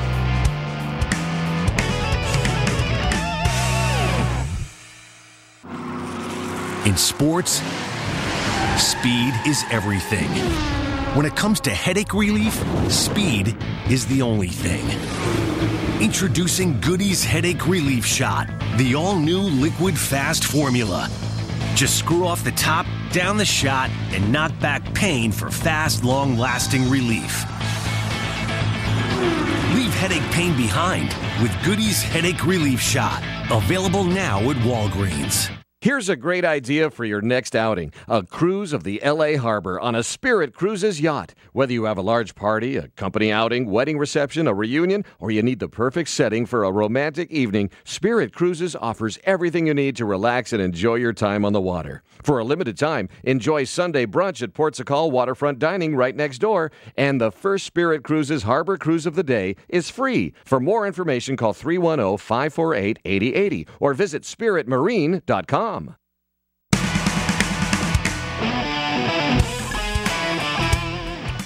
In sports, speed is everything. When it comes to headache relief, speed is the only thing. Introducing Goody's Headache Relief Shot, the all-new liquid fast formula. Just screw off the top, down the shot, and knock back pain for fast, long-lasting relief. Leave headache pain behind with Goody's Headache Relief Shot. Available now at Walgreens. Here's a great idea for your next outing. A cruise of the L A Harbor on a Spirit Cruises yacht. Whether you have a large party, a company outing, wedding reception, a reunion, or you need the perfect setting for a romantic evening, Spirit Cruises offers everything you need to relax and enjoy your time on the water. For a limited time, enjoy Sunday brunch at Port Sacal Waterfront Dining right next door, and the first Spirit Cruises Harbor Cruise of the day is free. For more information, call three one zero, five four eight, eight zero eight zero or visit spirit marine dot com.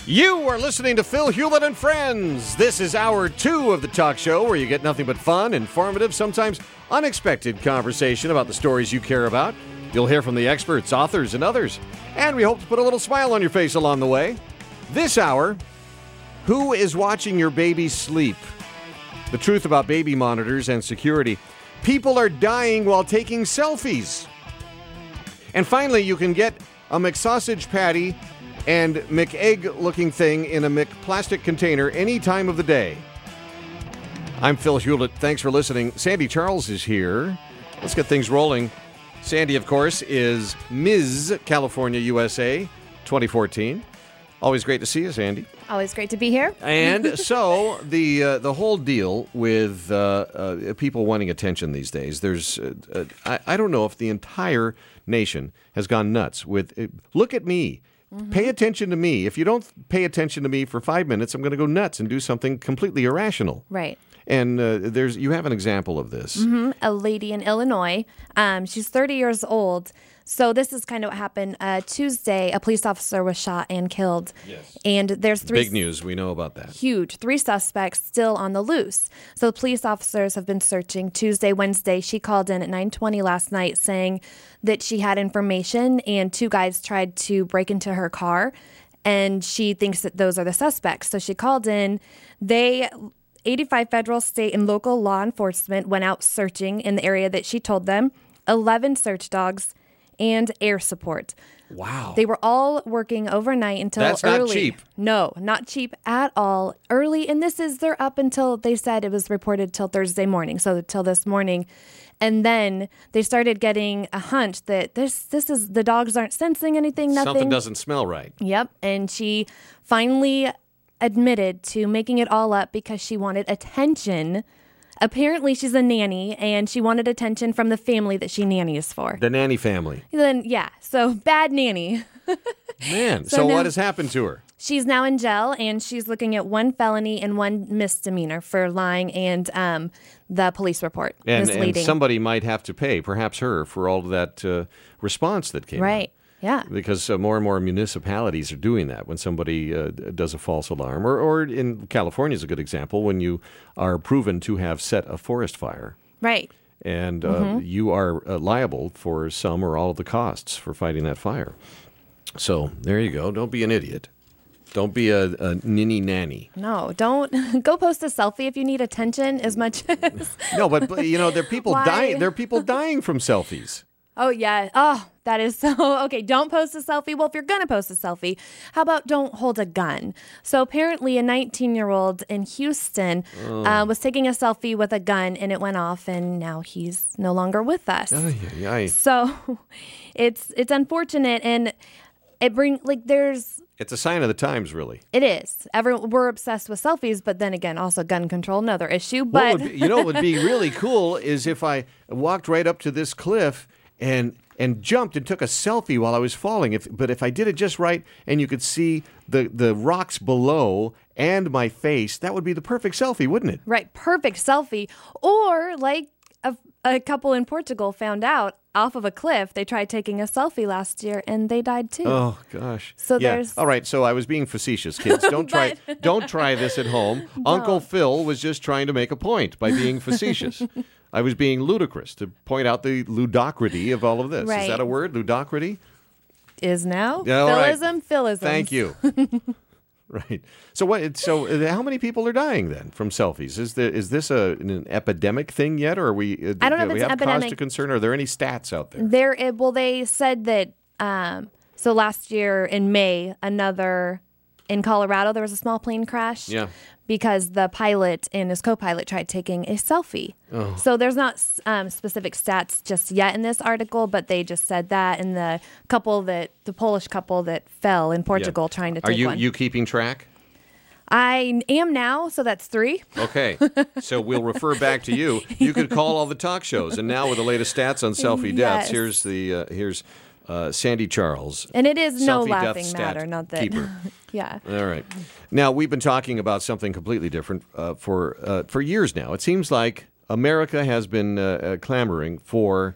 You are listening to Phil Hewlett and Friends. This is hour two of the talk show where you get nothing but fun, informative, sometimes unexpected conversation about the stories you care about. You'll hear from the experts, authors, and others. And we hope to put a little smile on your face along the way. This hour, who is watching your baby sleep? The truth about baby monitors and security. People are dying while taking selfies. And finally, you can get a McSausage patty and McEgg-looking thing in a McPlastic container any time of the day. I'm Phil Hewlett. Thanks for listening. Sandy Charles is here. Let's get things rolling. Sandy, of course, is Miz California, U S A, twenty fourteen. Always great to see you, Sandy. Always great to be here. And so the uh, the whole deal with uh, uh, people wanting attention these days, there's, uh, uh, I, I don't know if the entire nation has gone nuts with, uh, look at me. Mm-hmm. Pay attention to me. If you don't pay attention to me for five minutes, I'm going to go nuts and do something completely irrational. Right. And uh, there's you have an example of this. Mm-hmm. A lady in Illinois. Um, she's thirty years old. So this is kind of what happened. Uh, Tuesday, a police officer was shot and killed. Yes. And there's three... Big news. We know about that. Huge. Three suspects still on the loose. So police officers have been searching Tuesday, Wednesday. She called in at nine twenty last night saying that she had information and two guys tried to break into her car. And she thinks that those are the suspects. So she called in. They... eighty-five federal, state, and local law enforcement went out searching in the area that she told them. eleven search dogs and air support. Wow. They were all working overnight until That's early. That's not cheap. No, not cheap at all. Early, and this is, they're up until, they said it was reported till Thursday morning, so till this morning. And then they started getting a hunch that this this is, the dogs aren't sensing anything, nothing. Something doesn't smell right. Yep, and she finally admitted to making it all up because she wanted attention. Apparently, she's a nanny, and she wanted attention from the family that she nannies for. The nanny family. Then, yeah, so bad nanny. Man, so, so now, what has happened to her? She's now in jail, and she's looking at one felony and one misdemeanor for lying and um, the police report. And, misleading. and somebody might have to pay, perhaps her, for all of that uh, response that came Right. out. Yeah. Because uh, more and more municipalities are doing that when somebody uh, does a false alarm. Or, or in California is a good example, when you are proven to have set a forest fire. Right. And uh, mm-hmm. you are uh, liable for some or all of the costs for fighting that fire. So there you go. Don't be an idiot. Don't be a, a ninny nanny. No, don't go post a selfie if you need attention as much as... No, but, but you know, there are people dying. There are people dying from selfies. Oh, yeah. Oh, that is so... Okay, don't post a selfie. Well, if you're going to post a selfie, how about don't hold a gun? So apparently a nineteen-year-old in Houston oh. uh, was taking a selfie with a gun, and it went off, and now he's no longer with us. Aye, aye, aye. So it's it's unfortunate, and it bring like there's... It's a sign of the times, really. It is. Everyone, we're obsessed with selfies, but then again, also gun control, another issue. But what would be, you know what would be really cool is if I walked right up to this cliff and and jumped and took a selfie while I was falling. If but if I did it just right and you could see the, the rocks below and my face, that would be the perfect selfie, wouldn't it? Right, perfect selfie. Or like a, a couple in Portugal found out off of a cliff, they tried taking a selfie last year and they died too. Oh gosh. So yeah. there's All right, so I was being facetious, kids. Don't try don't try this at home. Uncle Phil was just trying to make a point by being facetious. I was being ludicrous to point out the ludocrity of all of this. Right. Is that a word? Ludocrity? Is now. Yeah, all right. Philism, philism. Thank you. Right. So what? So uh, how many people are dying then from selfies? Is there is this a an epidemic thing yet, or are we? Uh, I don't know do if we it's have epidemic. cause to concern? Are there any stats out there? There. It, well, they said that. Um, so last year in May, another in Colorado, there was a small plane crash. Yeah. Because the pilot and his co-pilot tried taking a selfie. Oh. So there's not um, specific stats just yet in this article, but they just said that. And the couple that, the Polish couple that fell in Portugal yeah. trying to take Are you, one. you keeping track? I am now, so that's three. Okay, so we'll refer back to you. You could call all the talk shows, and now with the latest stats on selfie deaths, yes. here's the uh, here's uh, Sandy Charles, and it is no selfie laughing death matter, stat not that. keeper. Yeah. All right. Now we've been talking about something completely different uh, for uh, for years now. It seems like America has been uh, uh, clamoring for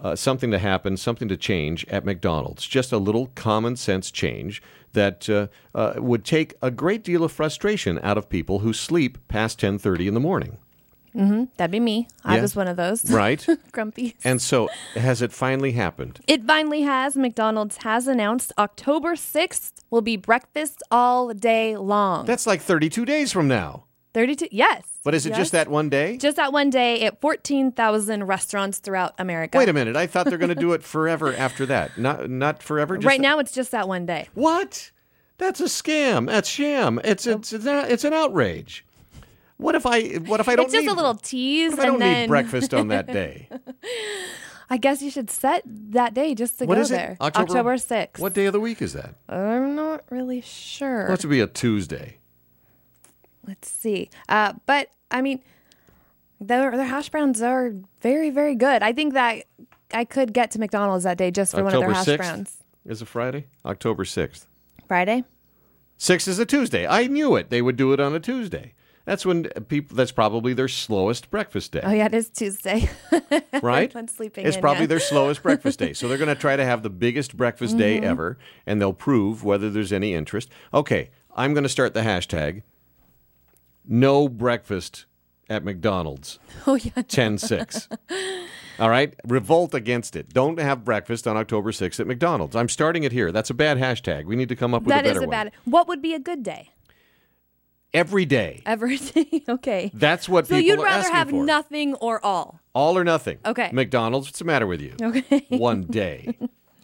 uh, something to happen, something to change at McDonald's. Just a little common sense change that uh, uh, would take a great deal of frustration out of people who sleep past ten thirty in the morning. Mm-hmm. That'd be me. I Yeah. was one of those. Right. Grumpy. And so, has it finally happened? It finally has. McDonald's has announced October sixth will be breakfast all day long. That's like thirty-two days from now. thirty-two. Yes. But is it Yes. just that one day? Just that one day at fourteen thousand restaurants throughout America. Wait a minute. I thought they're going to do it forever after that. Not not forever? Just Right now, it's just that one day. What? That's a scam. That's sham. It's it's it's, a, it's an outrage. What if I what if I don't It's just need a little tease, what if I and don't then need breakfast on that day? I guess you should set that day just to What go is it? there. October- sixth. What day of the week is that? I'm not really sure. Supposed to be a Tuesday. Let's see. Uh, but I mean, their their hash browns are very very good. I think that I could get to McDonald's that day just for one of October their hash sixth browns. is a Friday? October sixth. Friday. sixth is a Tuesday. I knew it. They would do it on a Tuesday. That's when people that's probably their slowest breakfast day. Oh yeah, it is Tuesday. Right? Everyone's sleeping It's in, probably yeah. their slowest breakfast day. So they're going to try to have the biggest breakfast day Mm-hmm. ever, and they'll prove whether there's any interest. Okay, I'm going to start the hashtag no breakfast at McDonald's. Oh yeah. ten six. All right? Revolt against it. Don't have breakfast on October sixth at McDonald's. I'm starting it here. That's a bad hashtag. We need to come up with That a better is a one. bad. What would be a good day? Every day. Every day. Okay. That's what So people you'd are rather asking have for. nothing or all. All or nothing. Okay. McDonald's, what's the matter with you? Okay. One day.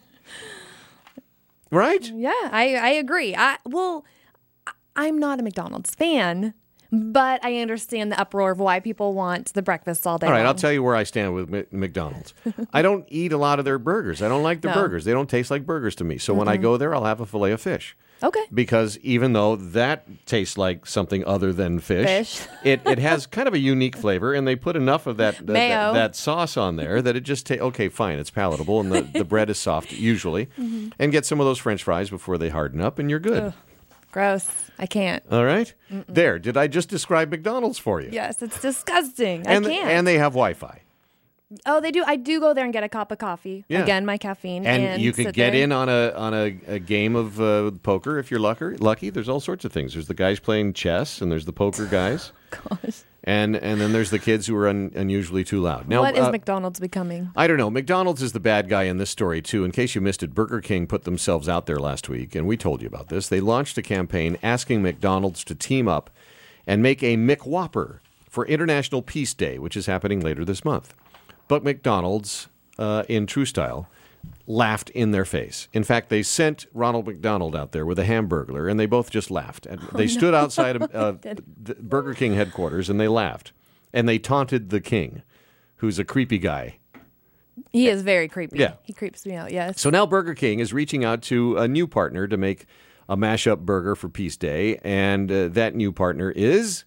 Right? Yeah, I, I agree. I well, I- I'm not a McDonald's fan, but I understand the uproar of why people want the breakfast all day All right, long. I'll tell you where I stand with Mc- McDonald's. I don't eat a lot of their burgers. I don't like the No. burgers. They don't taste like burgers to me. So when I go there, I'll have a fillet of fish. Okay. Because even though that tastes like something other than fish, Fish. it, it has kind of a unique flavor, and they put enough of that that, Mayo. that, that sauce on there that it just tastes, okay, fine, it's palatable, and the, the bread is soft usually. Mm-hmm. And get some of those French fries before they harden up, and you're good. Ugh. Gross. I can't. All right? There, did I just describe McDonald's for you? Yes, it's disgusting. And, I can't. and they have Wi-Fi. oh, they do. I do go there and get a cup of coffee. Yeah. Again, my caffeine. And, And, you can sit get there. in on a on a, a game of uh, poker if you're lucky. Lucky, there's all sorts of things. There's the guys playing chess, and there's the poker guys, Gosh. and and then there's the kids who are un, unusually too loud. Now, What is uh, McDonald's becoming? I don't know. McDonald's is the bad guy in this story too. In case you missed it, Burger King put themselves out there last week, and we told you about this. They launched a campaign asking McDonald's to team up and make a McWhopper for International Peace Day, which is happening later this month. But McDonald's, uh, in true style, laughed in their face. In fact, they sent Ronald McDonald out there with a Hamburglar, and they both just laughed. And they stood outside of uh, the Burger King headquarters, and they laughed. And they taunted the king, who's a creepy guy. He is very creepy. Yeah. He creeps me out, yes. So now Burger King is reaching out to a new partner to make a mashup burger for Peace Day, and uh, that new partner is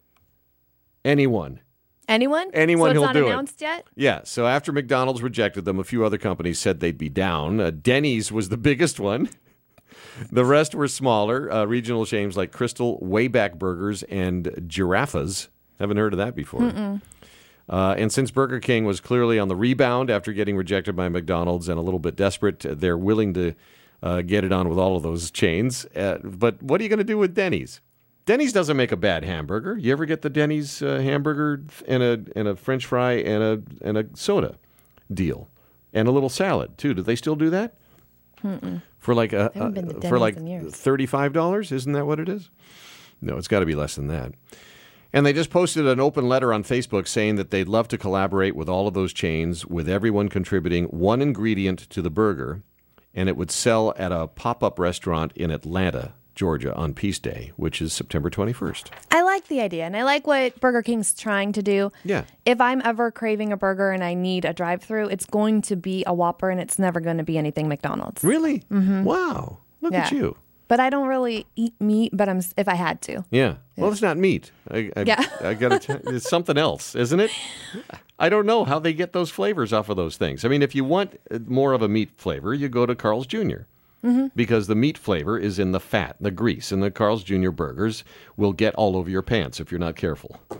anyone. Anyone? Anyone so it's who'll not do it. announced yet? Yeah, so after McDonald's rejected them, a few other companies said they'd be down. Uh, Denny's was the biggest one. The rest were smaller, uh, regional chains like Crystal, Wayback Burgers, and Giraffas. Haven't heard of that before. Uh, and since Burger King was clearly on the rebound after getting rejected by McDonald's and a little bit desperate, uh, they're willing to uh, get it on with all of those chains. Uh, but what are you going to do with Denny's? Denny's doesn't make a bad hamburger. You ever get the Denny's uh, hamburger and a and a French fry and a and a soda deal and a little salad too? Do they still do that? Mm-mm. For like a, I haven't been to a- Denny's for like in years. thirty-five dollars? Isn't that what it is? No, it's got to be less than that. And they just posted an open letter on Facebook saying that they'd love to collaborate with all of those chains, with everyone contributing one ingredient to the burger, and it would sell at a pop-up restaurant in Atlanta, Georgia, on Peace Day, which is September twenty-first. I like the idea, and I like what Burger King's trying to do. Yeah. If I'm ever craving a burger and I need a drive-through, it's going to be a Whopper, and it's never going to be anything McDonald's. Really? Mm-hmm. Wow. Look Yeah. at you. But I don't really eat meat, but I'm if I had to. Yeah. Well, it's not meat. I, I, Yeah. I gotta tell it's something else, isn't it? I don't know how they get those flavors off of those things. I mean, if you want more of a meat flavor, you go to Carl's Junior Mm-hmm. Because the meat flavor is in the fat, the grease, and the Carl's Junior burgers will get all over your pants if you're not careful.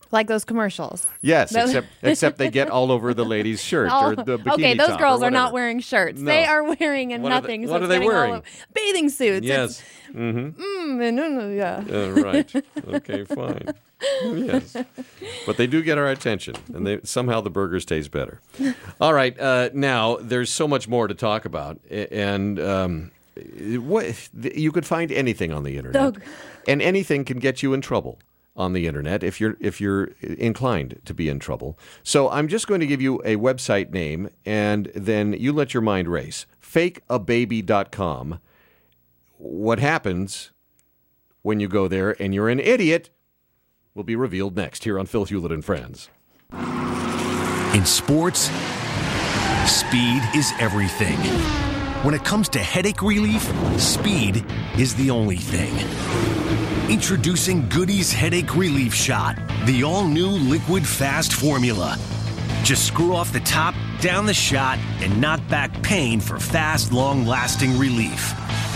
Like those commercials. Yes, Those- except except they get all over the lady's shirt All- or the bikini okay, those top or girls are not whatever. wearing shirts. No. They are wearing a What are they- nothing. so what it's are they getting all wearing? over- Bathing suits. Yes. It's, mm, and, uh, yeah. Uh, right. Okay, fine. Yes. But they do get our attention, and they somehow the burgers taste better. All right. Uh, now, there's so much more to talk about. a- And um, what you could find anything on the internet. Doug. And anything can get you in trouble on the internet if you're if you're inclined to be in trouble. So I'm just going to give you a website name, and then you let your mind race. fake a baby dot com. What happens when you go there and you're an idiot will be revealed next here on Phil Hewlett and Friends. In sports, speed is everything. When it comes to headache relief, speed is the only thing. Introducing Goody's Headache Relief Shot, the all-new liquid fast formula. Just screw off the top, down the shot, and knock back pain for fast, long-lasting relief.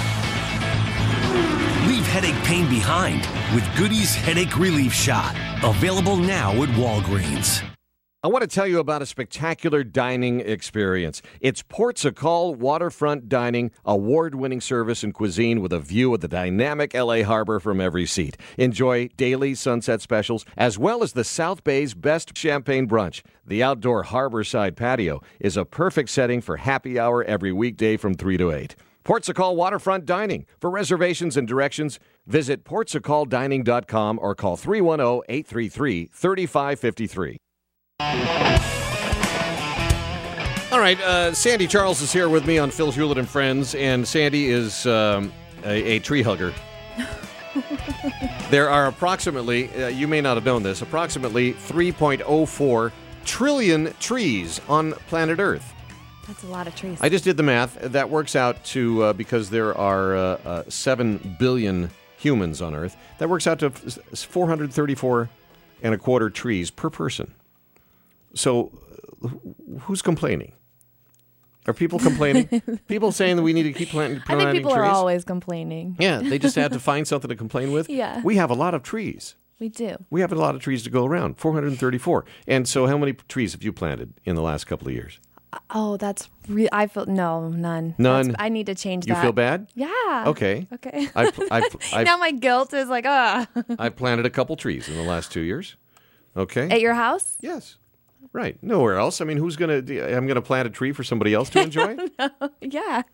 Leave headache pain behind with Goody's Headache Relief Shot. Available now at Walgreens. I want to tell you about a spectacular dining experience. It's Portugal Waterfront Dining, award-winning service and cuisine with a view of the dynamic L A harbor from every seat. Enjoy daily sunset specials, as well as the South Bay's best champagne brunch. The outdoor harborside patio is a perfect setting for happy hour every weekday from three to eight. Portugal Waterfront Dining. For reservations and directions, visit portugal dining dot com or call three one zero, eight three three, three five five three. All right, uh, Sandy Charles is here with me on Phil Hewlett and Friends, and Sandy is um, a, a tree hugger. There are approximately, uh, you may not have known this, approximately three point oh four trillion trees on planet Earth. That's a lot of trees. I just did the math. That works out to, uh, because there are uh, uh, seven billion humans on Earth, that works out to four hundred thirty-four and a quarter trees per person. So uh, who's complaining? Are people complaining? People saying that we need to keep planting, I think planting people trees? are always complaining. Yeah, they just had to find something to complain with. Yeah. We have a lot of trees. We do. We have a lot of trees to go around, four hundred thirty-four. And so how many trees have you planted in the last couple of years? Oh, that's re- I feel no, none. None? That's, I need to change You that. feel bad? Yeah. Okay. Okay. I, I, I, now my guilt is like, ah. I planted a couple trees in the last two years. Okay. At your house? Yes. Right. Nowhere else. I mean, who's going to, I'm going to plant a tree for somebody else to enjoy? Yeah.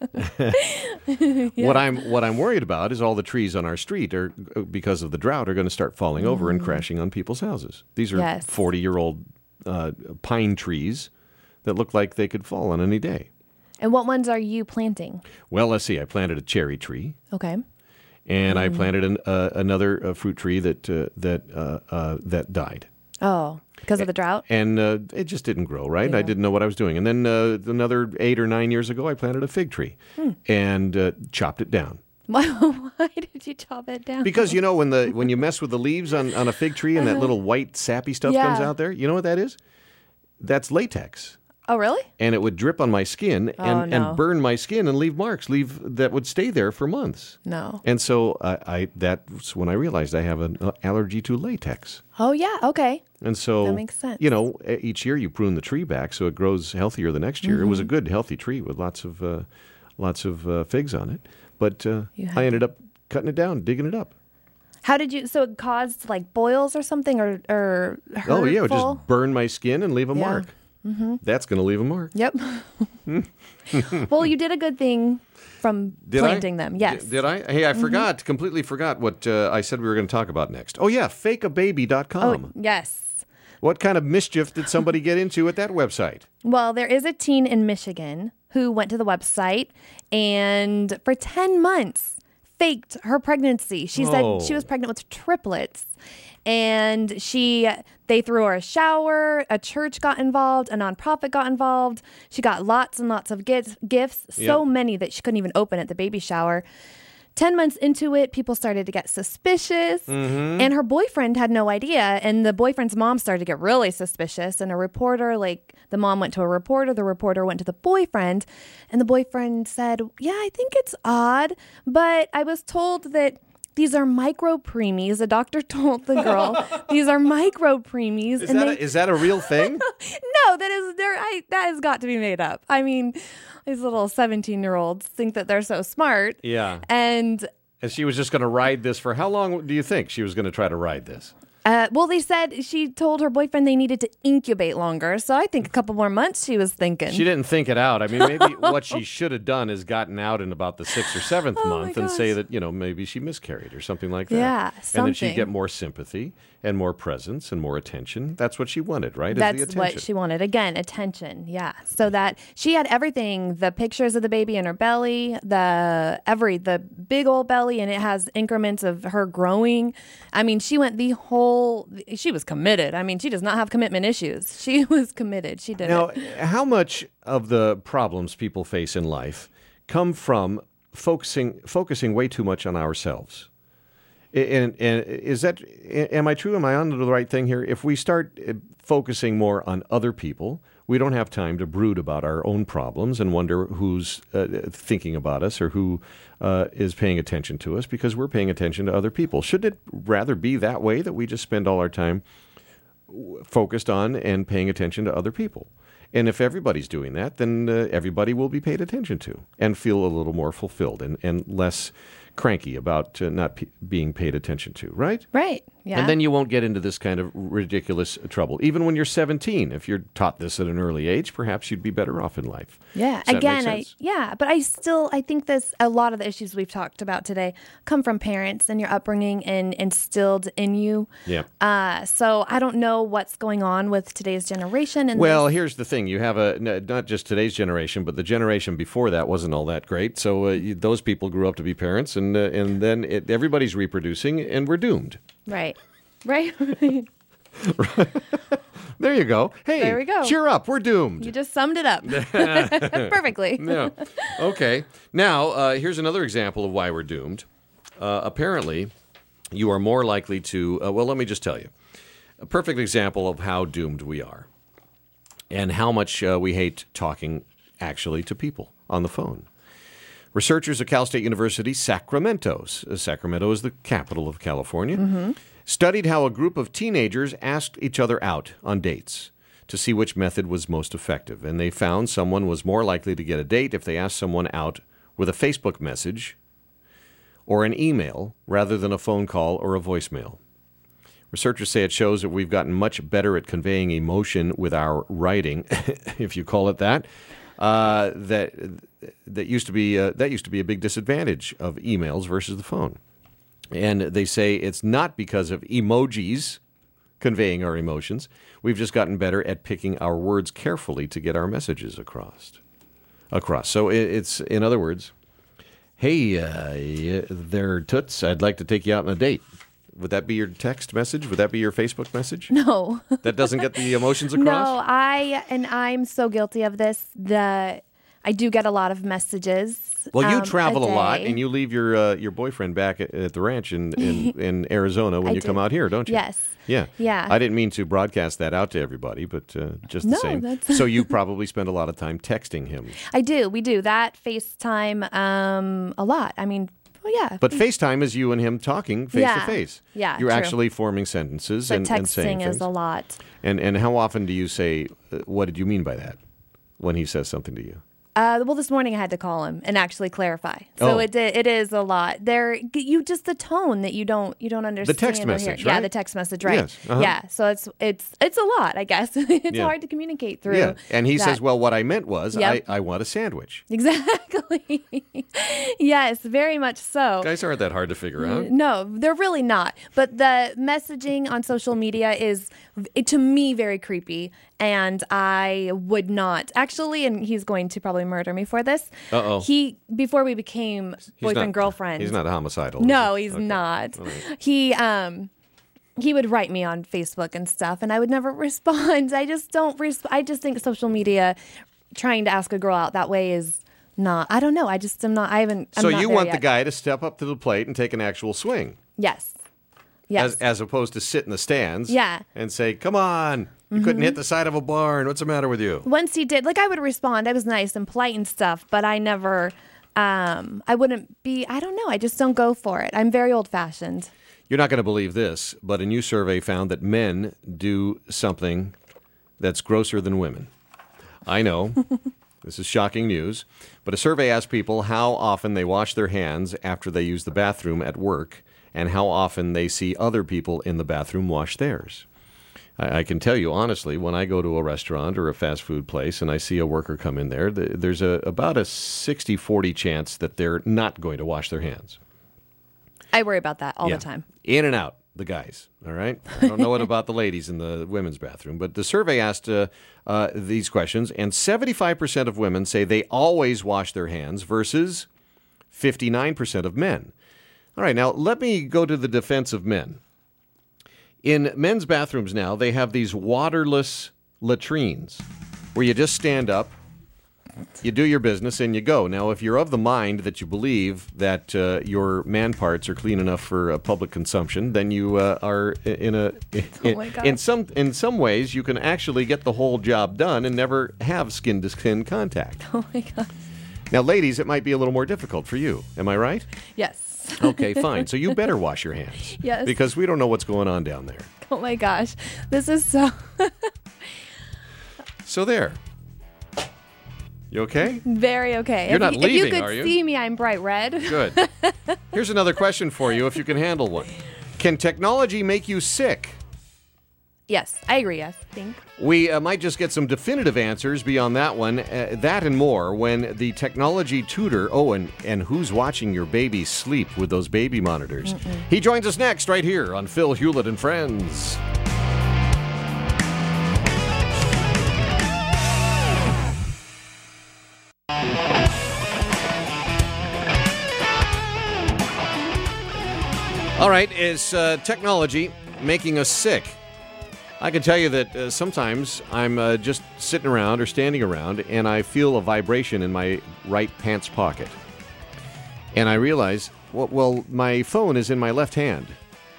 What I'm what I'm worried about is all the trees on our street are, because of the drought, are going to start falling over and crashing on people's houses. These are Yes. forty-year-old uh, pine trees that look like they could fall on any day. And what ones are you planting? Well, let's see. I planted a cherry tree, Okay. and I planted an, uh, another uh, fruit tree that uh, that uh, uh, that died. Oh, because of the drought? And uh, it just didn't grow, right? I Yeah. didn't know what I was doing. And then uh, another eight or nine years ago, I planted a fig tree Hmm. and uh, chopped it down. Why, why did you chop it down? Because, you know, when the when you mess with the leaves on, on a fig tree and that little white sappy stuff Yeah. comes out there, you know what that is? That's latex. Oh, really? And it would drip on my skin and, Oh, no. and burn my skin and leave marks, leave that would stay there for months. No. And so I, I that's when I realized I have an uh, allergy to latex. Oh, yeah. Okay. And so, That makes sense. you know, e- each year you prune the tree back so it grows healthier the next year. It was a Mm-hmm. good, healthy tree with lots of uh, lots of uh, figs on it. But uh, You had I ended up cutting it down, digging it up. How did you, so it caused like boils or something or, or hurtful? Oh, yeah, it would just burn my skin and leave a Yeah. mark. Mm-hmm. That's going to leave a mark. Yep. Well, you did a good thing from Did planting I? them. Yes. D- Did I? Hey, I forgot, completely forgot what uh, I said we were going to talk about next. Oh, yeah, fake a baby dot com. Oh, yes. What kind of mischief did somebody get into at that website? Well, there is a teen in Michigan who went to the website and for ten months faked her pregnancy. She Oh. said she was pregnant with triplets. And she, they threw her a shower, a church got involved, a nonprofit got involved. She got lots and lots of gifts, gifts so Yep. many that she couldn't even open at the baby shower. Ten months into it, people started to get suspicious, Mm-hmm. and her boyfriend had no idea. And the boyfriend's mom started to get really suspicious. And a reporter, like the mom went to a reporter, the reporter went to the boyfriend, and the boyfriend said, "Yeah, I think it's odd, but I was told that these are micro preemies. The doctor told the girl, these are micro preemies. Is, and that, they, a, is that a real thing? No, that is there. I that has got to be made up. I mean, these little seventeen-year-olds think that they're so smart. Yeah. And And she was just going to ride this for how long do you think she was going to try to ride this? Uh, well, they said she told her boyfriend they needed to incubate longer. So I think a couple more months she was thinking. She didn't think it out. I mean, maybe what she should have done is gotten out in about the sixth or seventh Oh month my and say gosh. that, you know, maybe she miscarried or something like that. Yeah, And then she'd something. get more sympathy and more presence and more attention. That's what she wanted, right? Is the That's attention. what she wanted. Again, attention. Yeah. So that she had everything, the pictures of the baby in her belly, the every the big old belly, and it has increments of her growing. I mean, she went the whole she was committed. I mean, she does not have commitment issues. She was committed. She did Now, it. how much of the problems people face in life come from focusing focusing way too much on ourselves? And, and is that, am I true? Am I on the right thing here? If we start focusing more on other people, we don't have time to brood about our own problems and wonder who's uh, thinking about us or who uh, is paying attention to us because we're paying attention to other people. Should it rather be that way, that we just spend all our time focused on and paying attention to other people? And if everybody's doing that, then uh, everybody will be paid attention to and feel a little more fulfilled and, and less cranky about uh, not p- being paid attention to, right? Right. Yeah. And then you won't get into this kind of ridiculous trouble. Even when you're seventeen, if you're taught this at an early age, perhaps you'd be better off in life. Yeah. Does that Again, make I sense? yeah, but I still I think this a lot of the issues we've talked about today come from parents and your upbringing and instilled in you. Yeah. Uh, so I don't know what's going on with today's generation. And Well, this- here's the thing. You have a, n- not just today's generation, but the generation before that wasn't all that great. So uh, you, those people grew up to be parents, and uh, and then it, everybody's reproducing, and we're doomed. right, right. right. There you go. Hey, There we go. cheer up. We're doomed. You just summed it up perfectly. Yeah. Okay. Now, uh, here's another example of why we're doomed. Uh, apparently, you are more likely to, uh, well, let me just tell you. A perfect example of how doomed we are and how much uh, we hate talking actually to people on the phone. Researchers at Cal State University, Sacramento, uh, Sacramento is the capital of California, mm-hmm. studied how a group of teenagers asked each other out on dates to see which method was most effective. And they found someone was more likely to get a date if they asked someone out with a Facebook message or an email rather than a phone call or a voicemail. Researchers say it shows that we've gotten much better at conveying emotion with our writing, if you call it that. Uh, that that used to be uh, that used to be a big disadvantage of emails versus the phone. And they say it's not because of emojis conveying our emotions. We've just gotten better at picking our words carefully to get our messages across. Across. So it, it's, in other words, hey, uh, there, Toots, I'd like to take you out on a date. Would that be your text message? Would that be your Facebook message? No. That doesn't get the emotions across? No, I and I'm so guilty of this. The I do get a lot of messages. Well, you um, travel a, lot, day. and you leave your uh, your boyfriend back at, at the ranch in, in, in Arizona when I you come do. out here, don't you? Yes. Yeah. Yeah. I didn't mean to broadcast that out to everybody, but uh, just the No, same. that's- So you probably spend a lot of time texting him. I do. We do that FaceTime um, a lot. I mean, well, yeah. But FaceTime is you and him talking face Yeah. to face. Yeah, You're true. actually forming sentences but and, and saying texting things. is a lot. And and how often do you say, uh, what did you mean by that when he says something to you? Uh, well, this morning I had to call him and actually clarify. So Oh. it it it is a lot. There, you just the tone that you don't you don't understand. text or hear. message, Yeah, right? the text message, right? Yes, uh-huh. Yeah. So it's it's it's a lot. I guess it's Yeah. hard to communicate through. Yeah. And he that. says, well, what I meant was, Yep. I, I want a sandwich. Exactly. Yes, very much so. Guys aren't that hard to figure out. No, they're really not. But the messaging on social media is, it, to me, very creepy. And I would not actually, and he's going to probably murder me for this. Uh-oh. He, before we became He's boyfriend, not- girlfriend. He's not homicidal. No, is he? he's Okay. not. All right. He, um, he would write me on Facebook and stuff, and I would never respond. I just don't resp- I just think social media, trying to ask a girl out that way is not, I don't know. I just am not, I haven't, I'm So not you there want yet. the guy to step up to the plate and take an actual swing, Yes. Yes. as as opposed to sit in the stands, Yeah. and say, "Come on, you couldn't hit the side of a barn. What's the matter with you?" Once he did, like I would respond. I was nice and polite and stuff, but I never Um, I wouldn't be, I don't know. I just don't go for it. I'm very old-fashioned. You're not going to believe this, but a new survey found that men do something that's grosser than women. I know. This is shocking news. But a survey asked people how often they wash their hands after they use the bathroom at work and how often they see other people in the bathroom wash theirs. I, I can tell you honestly, when I go to a restaurant or a fast food place and I see a worker come in there, th- there's a, about a sixty forty chance that they're not going to wash their hands. I worry about that all Yeah. the time. In and out, the guys, all right? I don't know what about the ladies in the women's bathroom, but the survey asked uh, uh, these questions, and seventy-five percent of women say they always wash their hands versus fifty-nine percent of men. All right, now let me go to the defense of men. In men's bathrooms now, they have these waterless latrines where you just stand up, you do your business, and you go. Now, if you're of the mind that you believe that uh, your man parts are clean enough for uh, public consumption, then you uh, are in a in, Oh my God. in some in some ways you can actually get the whole job done and never have skin to skin contact. Oh my God. Now, ladies, it might be a little more difficult for you. Am I right? Yes. Okay, fine. So you better wash your hands. Yes. Because we don't know what's going on down there. Oh my gosh. This is so... So there. You okay? Very okay. You're if not you, if you leaving, could are you? see me, I'm bright red. Good. Here's another question for you if you can handle one. Can technology make you sick? Yes, I agree. Yes, I think. We uh, might just get some definitive answers beyond that one, uh, that and more, when the technology tutor, oh, and, and who's watching your baby sleep with those baby monitors? Mm-mm. He joins us next right here on Phil Hewlett and Friends. All right, is uh, technology making us sick? I can tell you that uh, sometimes I'm uh, just sitting around or standing around and I feel a vibration in my right pants pocket. And I realize, well, well my phone is in my left hand.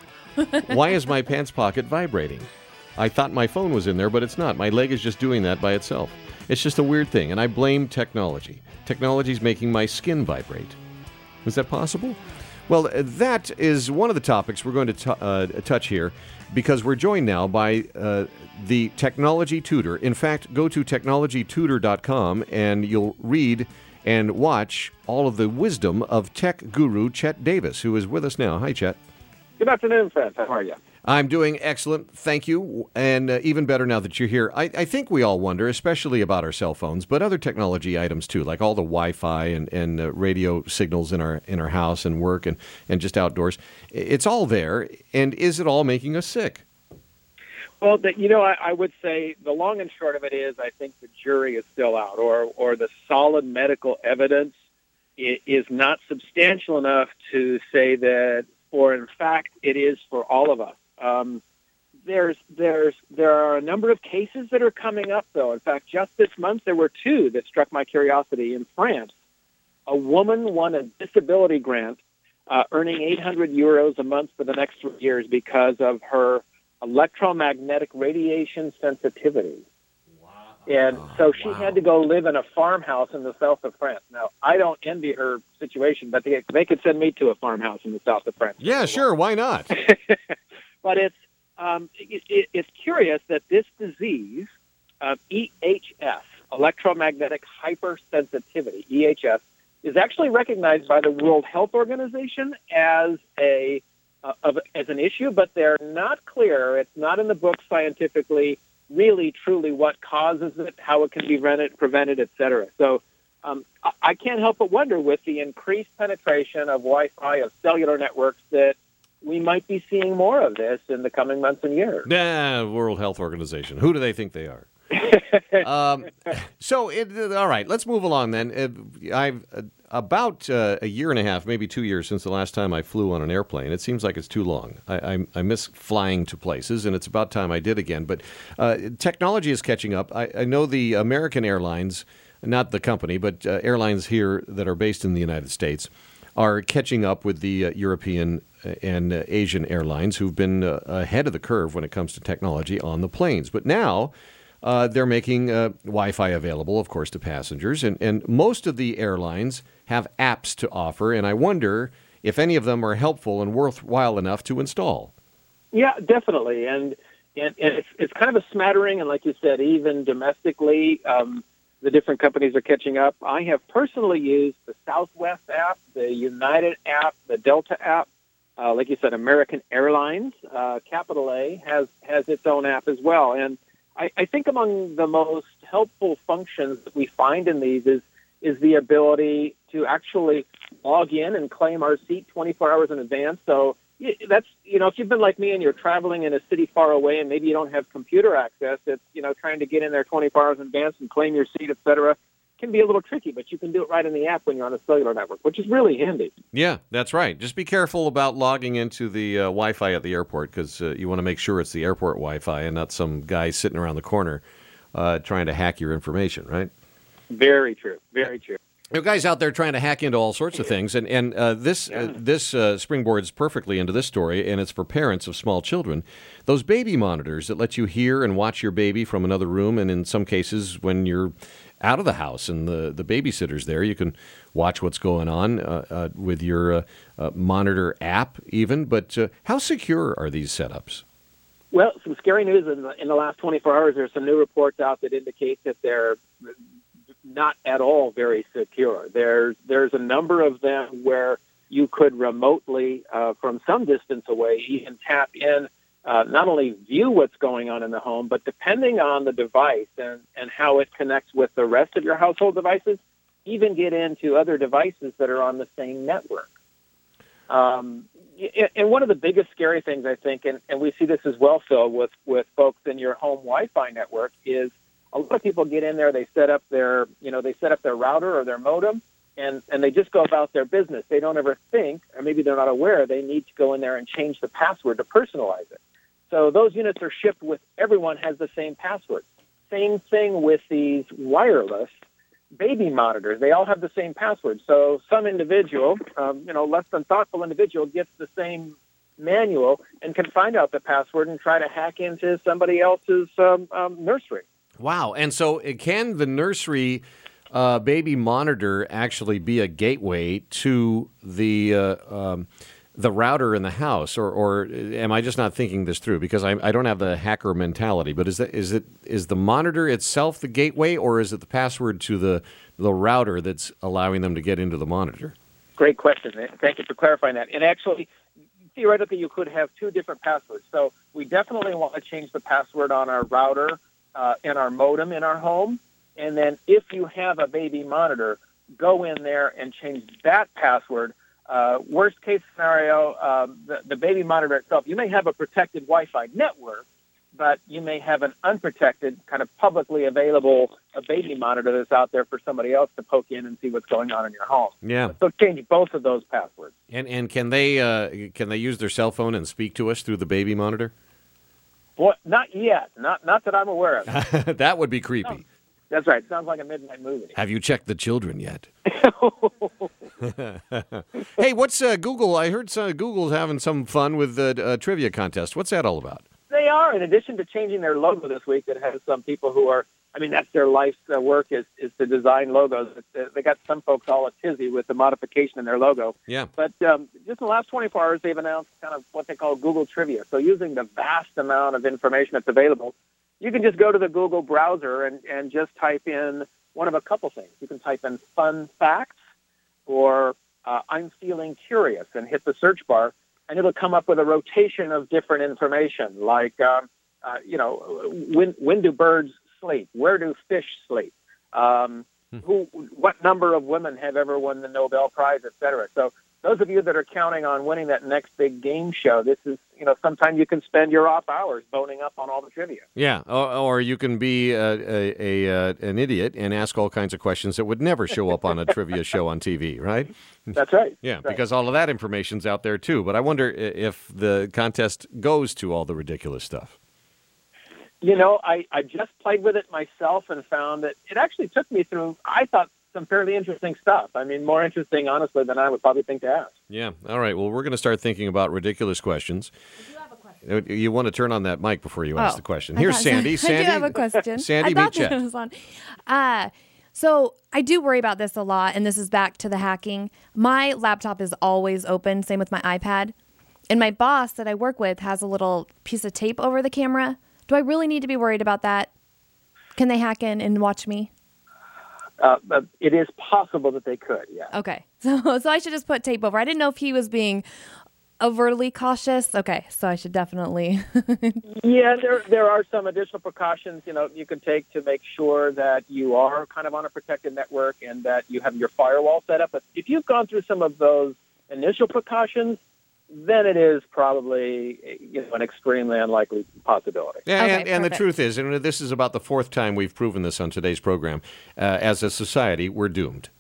Why is my pants pocket vibrating? I thought my phone was in there, but it's not. My leg is just doing that by itself. It's just a weird thing, and I blame technology. Technology's making my skin vibrate. Is that possible? Well, that is one of the topics we're going to t- uh, touch here, because we're joined now by uh, the technology tutor. In fact, go to technology tutor dot com and you'll read and watch all of the wisdom of tech guru Chet Davis, who is with us now. Hi, Chet. Good afternoon, friends. How are you? I'm doing excellent, thank you, and uh, even better now that you're here. I, I think we all wonder, especially about our cell phones, but other technology items too, like all the Wi-Fi and, and uh, radio signals in our in our house and work and, and just outdoors. It's all there, and is it all making us sick? Well, the, you know, I, I would say the long and short of it is I think the jury is still out, or, or the solid medical evidence is, is not substantial enough to say that, or in fact, it is for all of us. Um, there's, there's, there are a number of cases that are coming up, though. In fact, just this month, there were two that struck my curiosity. In France, a woman won a disability grant, uh, earning eight hundred euros a month for the next three years because of her electromagnetic radiation sensitivity. Wow. And so she wow. had to go live in a farmhouse in the south of France. Now, I don't envy her situation, but they, they could send me to a farmhouse in the south of France. Yeah, sure. Why not? But it's um, it, it, it's curious that this disease, uh, E H S, electromagnetic hypersensitivity, E H S, is actually recognized by the World Health Organization as a uh, of, as an issue, but they're not clear. It's not in the book scientifically, really, truly, what causes it, how it can be prevented, prevented, et cetera. So um, I, I can't help but wonder, with the increased penetration of Wi-Fi, of cellular networks, that we might be seeing more of this in the coming months and years. Nah, World Health Organization. Who do they think they are? um, so, it, all right, let's move along then. Uh, I've uh, about uh, a year and a half, maybe two years since the last time I flew on an airplane. It seems like it's too long. I, I, I miss flying to places, and it's about time I did again. But uh, technology is catching up. I, I know the American Airlines, not the company, but uh, airlines here that are based in the United States, are catching up with the uh, European and uh, Asian airlines who've been uh, ahead of the curve when it comes to technology on the planes. But now uh, they're making uh, Wi-Fi available, of course, to passengers. And, and most of the airlines have apps to offer, and I wonder if any of them are helpful and worthwhile enough to install. Yeah, definitely. And, and, and it's, it's kind of a smattering, and like you said, even domestically, um, the different companies are catching up. I have personally used the Southwest app, the United app, the Delta app. Uh, like you said, American Airlines, uh, capital A, has, has its own app as well. And I, I think among the most helpful functions that we find in these is is the ability to actually log in and claim our seat twenty-four hours in advance. So that's, you know, if you've been like me and you're traveling in a city far away and maybe you don't have computer access, it's, you know, trying to get in there twenty-four hours in advance and claim your seat, et cetera, can be a little tricky, but you can do it right in the app when you're on a cellular network, which is really handy. Yeah, that's right. Just be careful about logging into the uh, Wi-Fi at the airport, because uh, you want to make sure it's the airport Wi-Fi and not some guy sitting around the corner uh, trying to hack your information, right? Very true. Very true. There are guys out there trying to hack into all sorts of things, and and uh, this yeah. uh, this uh, springboards perfectly into this story, and it's for parents of small children. Those baby monitors that let you hear and watch your baby from another room, and in some cases, when you're out of the house and the, the babysitter's there, you can watch what's going on uh, uh, with your uh, uh, monitor app even. But uh, how secure are these setups? Well, some scary news in the, in the last twenty-four hours. There's some new reports out that indicate that they're not at all very secure. There's there's a number of them where you could remotely, uh, from some distance away, even tap in, uh, not only view what's going on in the home, but depending on the device and, and how it connects with the rest of your household devices, even get into other devices that are on the same network. Um, and one of the biggest scary things, I think, and, and we see this as well, Phil, with, with folks in your home Wi-Fi network, is a lot of people get in there, they set up their, you know, they set up their router or their modem, and, and they just go about their business. They don't ever think, or maybe they're not aware, they need to go in there and change the password to personalize it. So those units are shipped with, everyone has the same password. Same thing with these wireless baby monitors. They all have the same password. So some individual, um, you know, less than thoughtful individual gets the same manual and can find out the password and try to hack into somebody else's um, um, nursery. Wow. And so can the nursery uh, baby monitor actually be a gateway to the uh, um, the router in the house? Or, or am I just not thinking this through? Because I, I don't have the hacker mentality. But is that, is it is the monitor itself the gateway, or is it the password to the, the router that's allowing them to get into the monitor? Great question. Thank you for clarifying that. And actually, theoretically, you could have two different passwords. So we definitely want to change the password on our router Uh, in our modem in our home, and then if you have a baby monitor, go in there and change that password. Uh, worst case scenario, um, the, the baby monitor itself, you may have a protected Wi-Fi network, but you may have an unprotected, kind of publicly available a baby monitor that's out there for somebody else to poke in and see what's going on in your home. Yeah. So change both of those passwords. And and can they uh, can they use their cell phone and speak to us through the baby monitor? Well, not yet. Not not that I'm aware of. That would be creepy. No, that's right. Sounds like a midnight movie. Have you checked the children yet? Hey, what's uh, Google? I heard some, Google's having some fun with the uh, trivia contest. What's that all about? They are. In addition to changing their logo this week, that has some people who are, I mean, that's their life's uh, work is, is to design logos. They got some folks all a tizzy with the modification in their logo. Yeah. But um, just in the last twenty-four hours, they've announced kind of what they call Google Trivia. So using the vast amount of information that's available, you can just go to the Google browser and, and just type in one of a couple things. You can type in fun facts or uh, I'm feeling curious and hit the search bar, and it'll come up with a rotation of different information like, um, uh, you know, when, when do birds sleep? Where do fish sleep? Um, who? What number of women have ever won the Nobel Prize, et cetera? So those of you that are counting on winning that next big game show, this is, you know, sometime you can spend your off hours boning up on all the trivia. Yeah, or, or you can be a, a, a, an idiot and ask all kinds of questions that would never show up on a trivia show on T V, right? That's right. Yeah, That's right. Because all of that information's out there, too. But I wonder if the contest goes to all the ridiculous stuff. You know, I, I just played with it myself and found that it actually took me through, I thought, some fairly interesting stuff. I mean, more interesting, honestly, than I would probably think to ask. Yeah. All right. Well, we're going to start thinking about ridiculous questions. I do have a question. You want to turn on that mic before you Oh, ask the question. I Here's thought- Sandy. Sandy, I do have a question. Sandy, I thought meet that Chet. it was on. Uh, so I do worry about this a lot, and this is back to the hacking. My laptop is always open, same with my iPad. And my boss that I work with has a little piece of tape over the camera. Do I really need to be worried about that? Can they hack in and watch me? Uh, but it is possible that they could, yeah. Okay. So so I should just put tape over. I didn't know if he was being overly cautious. Okay, so I should definitely. Yeah, there there are some additional precautions, you know, you can take to make sure that you are kind of on a protected network and that you have your firewall set up. But if you've gone through some of those initial precautions, then it is probably, you know, an extremely unlikely possibility. Yeah, Okay, and, and the perfect. truth is, and this is about the fourth time we've proven this on today's program, uh, as a society, we're doomed.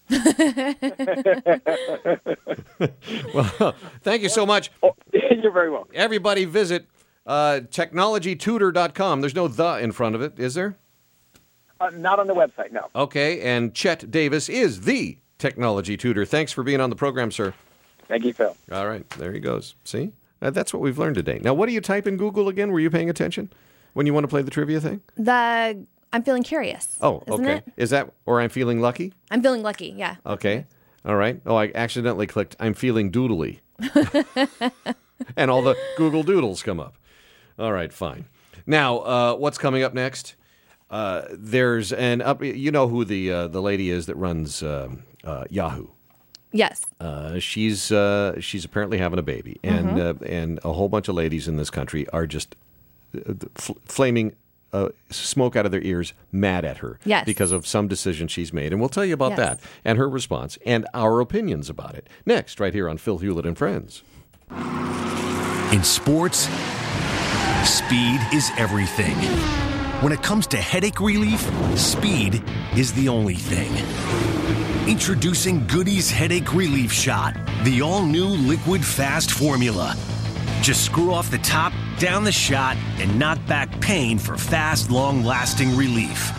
Well, thank you so much. Oh, you're very welcome. Everybody visit uh, technology tutor dot com. There's no the in front of it, is there? Uh, not on the website, no. Okay, and Chet Davis is the technology tutor. Thanks for being on the program, sir. Thank you, Phil. All right, there he goes. See? Uh, that's what we've learned today. Now, what do you type in Google again? Were you paying attention when you want to play the trivia thing? The I'm feeling curious. Oh, isn't okay. it? Is that, or I'm feeling lucky? I'm feeling lucky. Yeah. Okay. All right. Oh, I accidentally clicked I'm feeling doodly. And all the Google Doodles come up. All right, fine. Now, uh, what's coming up next? Uh, there's an up. You know who the uh, the lady is that runs um uh, Yahoo. Yes. Uh, she's uh, she's apparently having a baby, and Mm-hmm. uh, and a whole bunch of ladies in this country are just uh, fl- flaming uh, smoke out of their ears, mad at her Yes. because of some decision she's made, and we'll tell you about Yes. that and her response and our opinions about it next, right here on Phil Hewlett and Friends. In sports, speed is everything. When it comes to headache relief, speed is the only thing. Introducing Goody's Headache Relief Shot, the all-new liquid fast formula. Just screw off the top, down the shot, and knock back pain for fast, long-lasting relief.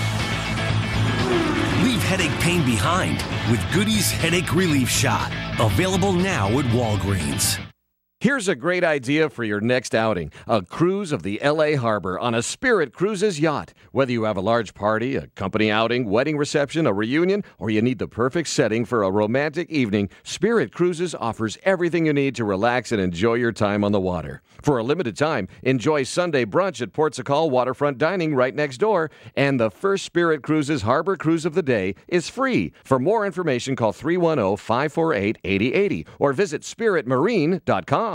Leave headache pain behind with Goody's Headache Relief Shot. Available now at Walgreens. Here's a great idea for your next outing. A cruise of the L A Harbor on a Spirit Cruises yacht. Whether you have a large party, a company outing, wedding reception, a reunion, or you need the perfect setting for a romantic evening, Spirit Cruises offers everything you need to relax and enjoy your time on the water. For a limited time, enjoy Sunday brunch at Port Sacal Waterfront Dining right next door, and the first Spirit Cruises Harbor Cruise of the day is free. For more information, call three one zero, five four eight, eight zero eight zero or visit spirit marine dot com.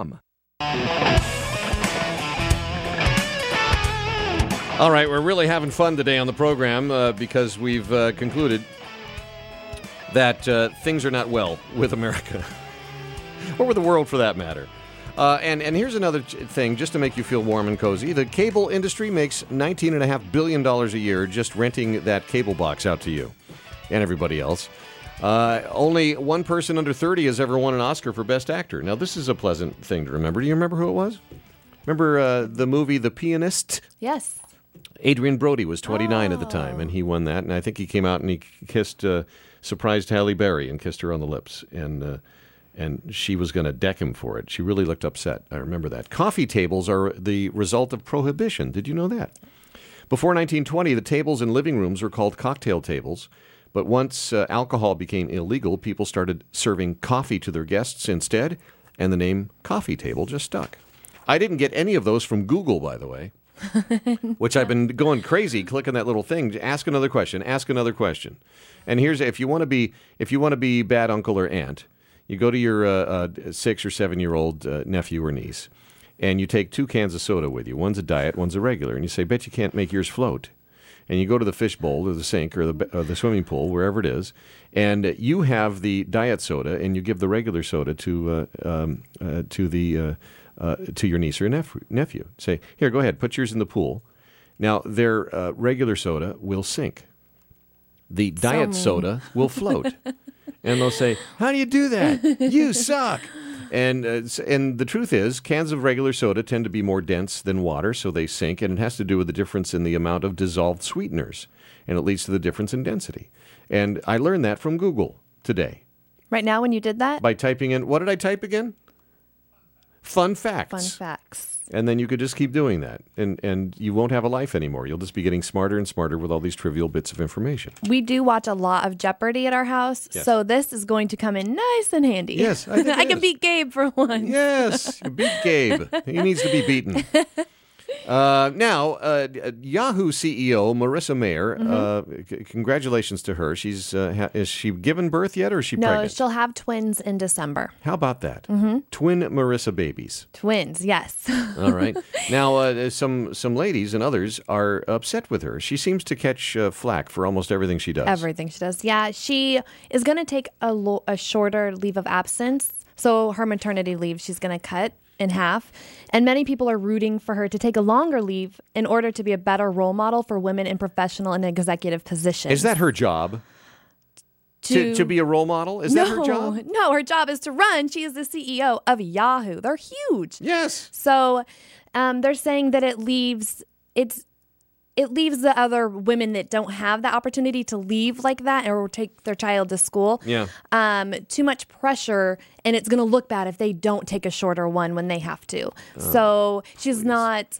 All right, we're really having fun today on the program uh, because we've uh, concluded that uh, things are not well with America, or with the world for that matter. Uh, and, and here's another ch- thing, just to make you feel warm and cozy. The cable industry makes nineteen point five billion dollars a year just renting that cable box out to you and everybody else. Uh, only one person under thirty has ever won an Oscar for Best Actor. Now, this is a pleasant thing to remember. Do you remember who it was? Remember uh, the movie The Pianist? Yes. Adrian Brody was twenty-nine at the time, and he won that. And I think he came out and he kissed, uh, surprised Halle Berry and kissed her on the lips. And uh, and she was going to deck him for it. She really looked upset. I remember that. Coffee tables are the result of prohibition. Did you know that? Before nineteen twenty, the tables in living rooms were called cocktail tables. But once uh, alcohol became illegal, people started serving coffee to their guests instead, and the name coffee table just stuck. I didn't get any of those from Google, by the way, which I've been going crazy clicking that little thing. Ask another question. Ask another question. And here's if you want to be if you want to be bad uncle or aunt, you go to your uh, uh, six or seven year old uh, nephew or niece, and you take two cans of soda with you. One's a diet, one's a regular, and you say, "Bet you can't make yours float." And you go to the fish bowl or the sink or the, or the swimming pool, wherever it is, and you have the diet soda, and you give the regular soda to uh, um, uh, to the uh, uh, to your niece or nephew. nephew. Say, "Here, go ahead, put yours in the pool." Now, their uh, regular soda will sink. The diet mean. soda will float, and they'll say, "How do you do that? You suck." And uh, and the truth is, cans of regular soda tend to be more dense than water, so they sink, and it has to do with the difference in the amount of dissolved sweeteners, and it leads to the difference in density. And I learned that from Google today Right now, when you did that? by typing in, what did I type again? fun facts. Fun facts. And then you could just keep doing that. And, and you won't have a life anymore. You'll just be getting smarter and smarter with all these trivial bits of information. We do watch a lot of Jeopardy at our house, Yes. so this is going to come in nice and handy. Yes, I think I it can is. beat Gabe for one. Yes, beat Gabe. He needs to be beaten. Uh, now, uh, Yahoo C E O Marissa Mayer, Mm-hmm. uh, c- congratulations to her. She's uh, ha- is she given birth yet, or is she No, pregnant? she'll have twins in December. How about that? Mm-hmm. Twin Marissa babies. Twins, yes. All right. Now, uh, some some ladies and others are upset with her. She seems to catch uh, flack for almost everything she does. Everything she does. Yeah, she is going to take a, lo- a shorter leave of absence. So her maternity leave, she's going to cut in half. And many people are rooting for her to take a longer leave in order to be a better role model for women in professional and executive positions. Is that her job? To, To- to be a role model? Is no, that her job? No, her job is to run. She is the C E O of Yahoo. They're huge. Yes. So um, they're saying that it leaves it's it leaves the other women that don't have the opportunity to leave like that or take their child to school. Yeah. Um, too much pressure, and it's going to look bad if they don't take a shorter one when they have to. Oh, so she's not.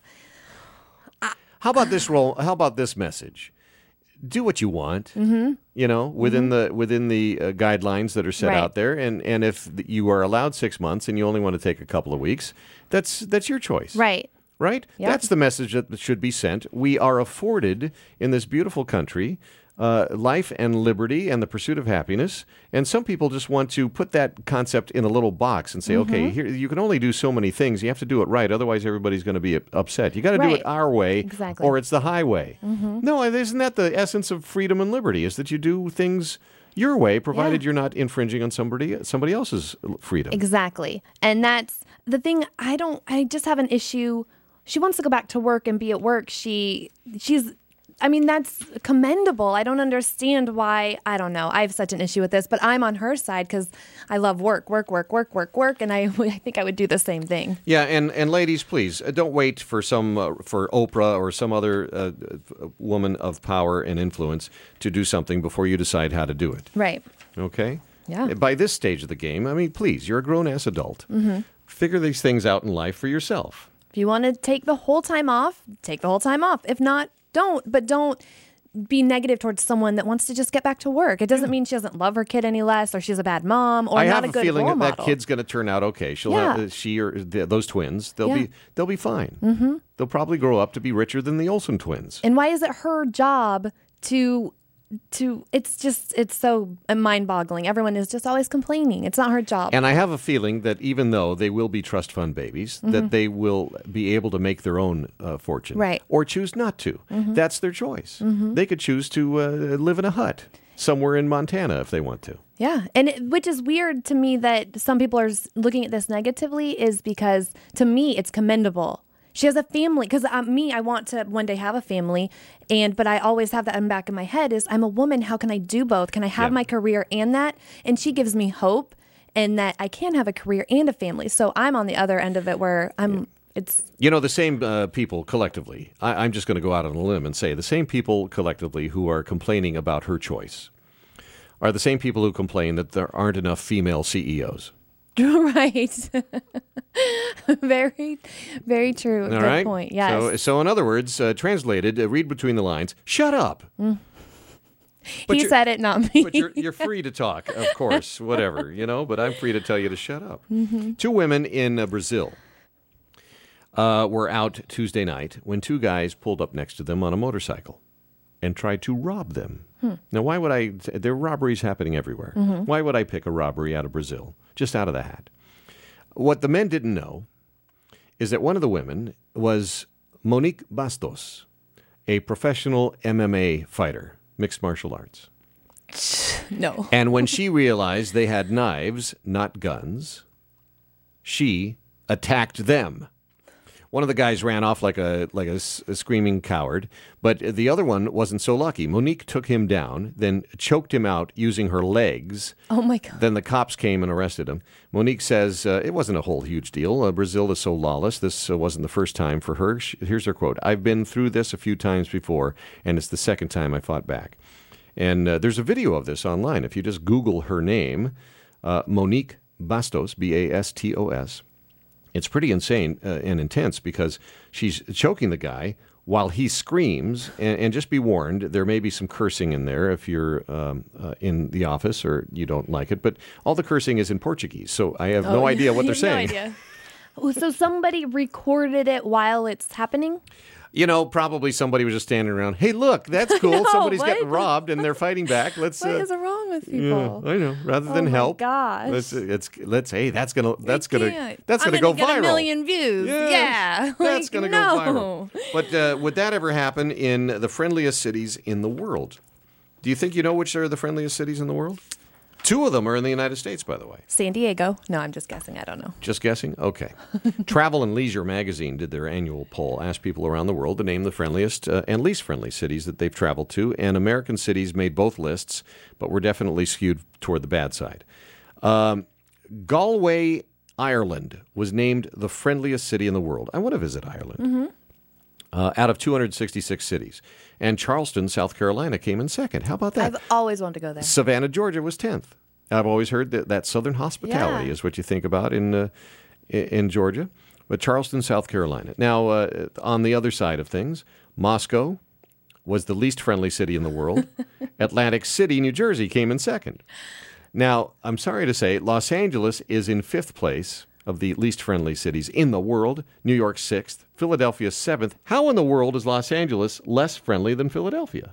How about this role? How about this message? Do what you want. Mm-hmm. You know, within Mm-hmm. the within the uh, guidelines that are set Right. out there, and and if th- you are allowed six months and you only want to take a couple of weeks, that's that's your choice. Right. Right? Yep. That's the message that should be sent. We are afforded in this beautiful country uh, life and liberty and the pursuit of happiness. And some people just want to put that concept in a little box and say, Mm-hmm. okay, here you can only do so many things. You have to do it right. Otherwise, everybody's going to be upset. You got to do Right. it our way, Exactly. or it's the highway. Mm-hmm. No, isn't that the essence of freedom and liberty? Is that you do things your way, provided Yeah. you're not infringing on somebody somebody else's freedom. Exactly. And that's the thing. I don't, I just have an issue. She wants to go back to work and be at work. She, she's, I mean, that's commendable. I don't understand why, I don't know. I have such an issue with this, but I'm on her side because I love work, work, work, work, work, work. And I, I think I would do the same thing. Yeah, and, and ladies, please uh, don't wait for some uh, for Oprah or some other uh, uh, woman of power and influence to do something before you decide how to do it. Right. Okay? Yeah. By this stage of the game, I mean, please, you're a grown ass adult. Mm-hmm. Figure these things out in life for yourself. If you want to take the whole time off, take the whole time off. If not, don't. But don't be negative towards someone that wants to just get back to work. It doesn't mean she doesn't love her kid any less, or she's a bad mom, or I not have a a good feeling role that model. that kid's going to turn out okay. She'll Yeah. have, uh, she or th- those twins. They'll Yeah. be they'll be fine. Mm-hmm. They'll probably grow up to be richer than the Olsen twins. And why is it her job to to it's just it's so mind-boggling. Everyone is just always complaining. It's not her job. And I have a feeling that even though they will be trust fund babies, that they will be able to make their own uh, fortune. Right. Or choose not to. That's their choice. They could choose to uh, live in a hut somewhere in Montana if they want to. Yeah, and it, which is weird to me that some people are s- looking at this negatively is because to me it's commendable. She has a family because um, me, I want to one day have a family, and but I always have that in the back of my head is I'm a woman. How can I do both? Can I have Yeah. my career and that? And she gives me hope, and that I can have a career and a family. So I'm on the other end of it where I'm. It's You know, the same uh, people collectively, I, I'm just going to go out on a limb and say the same people collectively who are complaining about her choice are the same people who complain that there aren't enough female C E Os. right. very, very true. All Good right? point. Yes. So, so in other words, uh, translated, uh, read between the lines, shut up. But he you're- said it, not me. But you're, you're free to talk, of course, whatever, you know, but I'm free to tell you to shut up. Mm-hmm. Two women in uh, Brazil uh, were out Tuesday night when two guys pulled up next to them on a motorcycle and tried to rob them. Hmm. Now, why would I? There are robberies happening everywhere. Mm-hmm. Why would I pick a robbery out of Brazil, just out of the hat? What the men didn't know is that one of the women was Monique Bastos, a professional M M A fighter, mixed martial arts. no. And when she realized they had knives, not guns, she attacked them. One of the guys ran off like a like a, s- a screaming coward, but the other one wasn't so lucky. Monique took him down, then choked him out using her legs. Oh my God. Then the cops came and arrested him. Monique says uh, it wasn't a whole huge deal. Uh, Brazil is so lawless. This uh, wasn't the first time for her. She, here's her quote. I've been through this a few times before, and it's the second time I fought back. And uh, there's a video of this online. If you just Google her name, uh, Monique Bastos, B A S T O S, It's pretty insane uh, and intense because she's choking the guy while he screams. And, and just be warned, there may be some cursing in there if you're um, uh, in the office or you don't like it. But all the cursing is in Portuguese, so I have oh, no idea what they're saying. No idea. So somebody recorded it while it's happening? You know, probably somebody was just standing around. Hey, look, that's cool. No, Somebody's what? getting robbed and they're fighting back. Let's. What uh, is wrong with people? Yeah, I know. Rather oh than my help, gosh. let's let's let's. Hey, that's gonna that's I gonna can't. that's I'm gonna, gonna go get viral. A million views. Yes, yeah, that's like, gonna no. go viral. But uh, would that ever happen in the friendliest cities in the world? Do you think you know which are the friendliest cities in the world? Two of them are in the United States, by the way. San Diego. No, I'm just guessing. I don't know. Just guessing? Okay. Travel and Leisure magazine did their annual poll, asked people around the world to name the friendliest uh, and least friendly cities that they've traveled to, and American cities made both lists, but were definitely skewed toward the bad side. Um, Galway, Ireland was named the friendliest city in the world. I want to visit Ireland. Mm-hmm. Uh, out of two hundred sixty-six cities. And Charleston, South Carolina came in second. How about that? I've always wanted to go there. Savannah, Georgia was tenth. I've always heard that, that Southern hospitality yeah. is what you think about in uh, in Georgia. But Charleston, South Carolina. Now, uh, on the other side of things, Moscow was the least friendly city in the world. Atlantic City, New Jersey came in second. Now, I'm sorry to say, Los Angeles is in fifth place of the least friendly cities in the world. New York sixth, Philadelphia seventh. How in the world is Los Angeles less friendly than Philadelphia?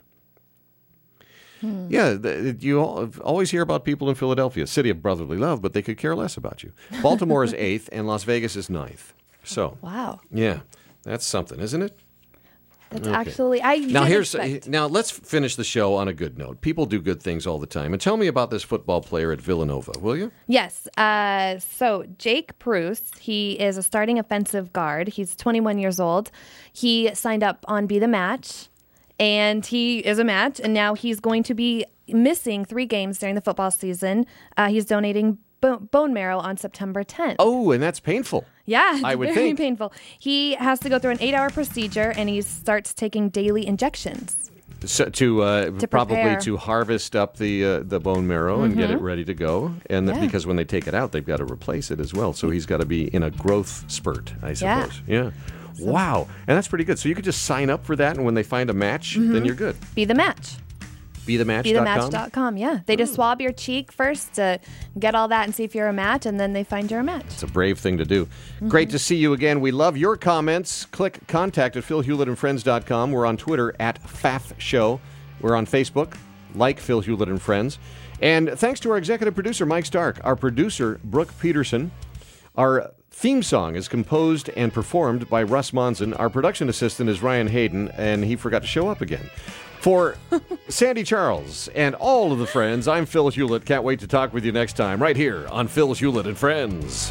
Hmm. Yeah, the, you always hear about people in Philadelphia, city of brotherly love, but they could care less about you. Baltimore is eighth, and Las Vegas is ninth. So, wow, yeah, that's something, isn't it? That's okay. actually I now here's expect. now let's finish the show on a good note. People do good things all the time, and tell me about this football player at Villanova, will you? Yes. Uh, so Jake Pruce, he is a starting offensive guard. He's twenty-one years old. He signed up on Be the Match, and he is a match. And now he's going to be missing three games during the football season. Uh, he's donating bo- bone marrow on September tenth. Oh, and that's painful. Yeah, it's I would very think. painful. He has to go through an eight-hour procedure, and he starts taking daily injections. So, to, uh, to probably prepare. to harvest up the uh, the bone marrow mm-hmm. and get it ready to go, and yeah. because when they take it out, they've got to replace it as well. So he's got to be in a growth spurt, I suppose. Yeah. yeah. So. Wow, and that's pretty good. So you could just sign up for that, and when they find a match, mm-hmm. then you're good. Be the match. Be the match. Be the match dot com, yeah. They just swab your cheek first to get all that and see if you're a match, and then they find you're a match. It's a brave thing to do. Mm-hmm. Great to see you again. We love your comments. Click contact at phil hewlett and friends dot com. We're on Twitter at F A F Show. We're on Facebook, like Phil Hewlett and Friends. And thanks to our executive producer, Mike Stark, our producer, Brooke Peterson. Our theme song is composed and performed by Russ Monson. Our production assistant is Ryan Hayden, and he forgot to show up again. For Sandy Charles and all of the friends, I'm Phil Hewlett. Can't wait to talk with you next time, right here on Phil Hewlett and Friends.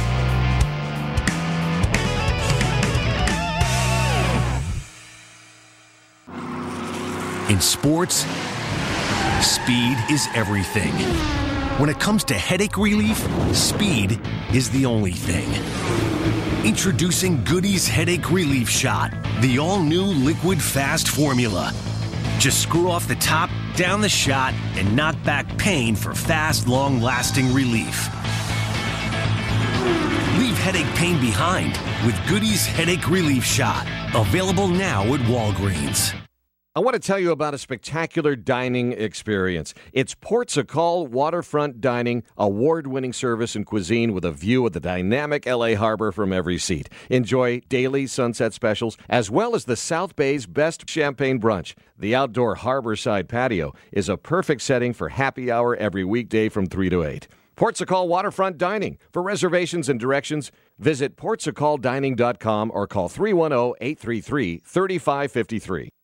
In sports, speed is everything. When it comes to headache relief, speed is the only thing. Introducing Goody's Headache Relief Shot, the all-new liquid fast formula. Just screw off the top, down the shot, and knock back pain for fast, long-lasting relief. Leave headache pain behind with Goody's Headache Relief Shot. Available now at Walgreens. I want to tell you about a spectacular dining experience. It's Portugal Waterfront Dining, award-winning service and cuisine with a view of the dynamic L A harbor from every seat. Enjoy daily sunset specials, as well as the South Bay's best champagne brunch. The outdoor harborside patio is a perfect setting for happy hour every weekday from three to eight. Portugal Waterfront Dining. For reservations and directions, visit portugal dining dot com or call three one zero, eight three three, three five five three.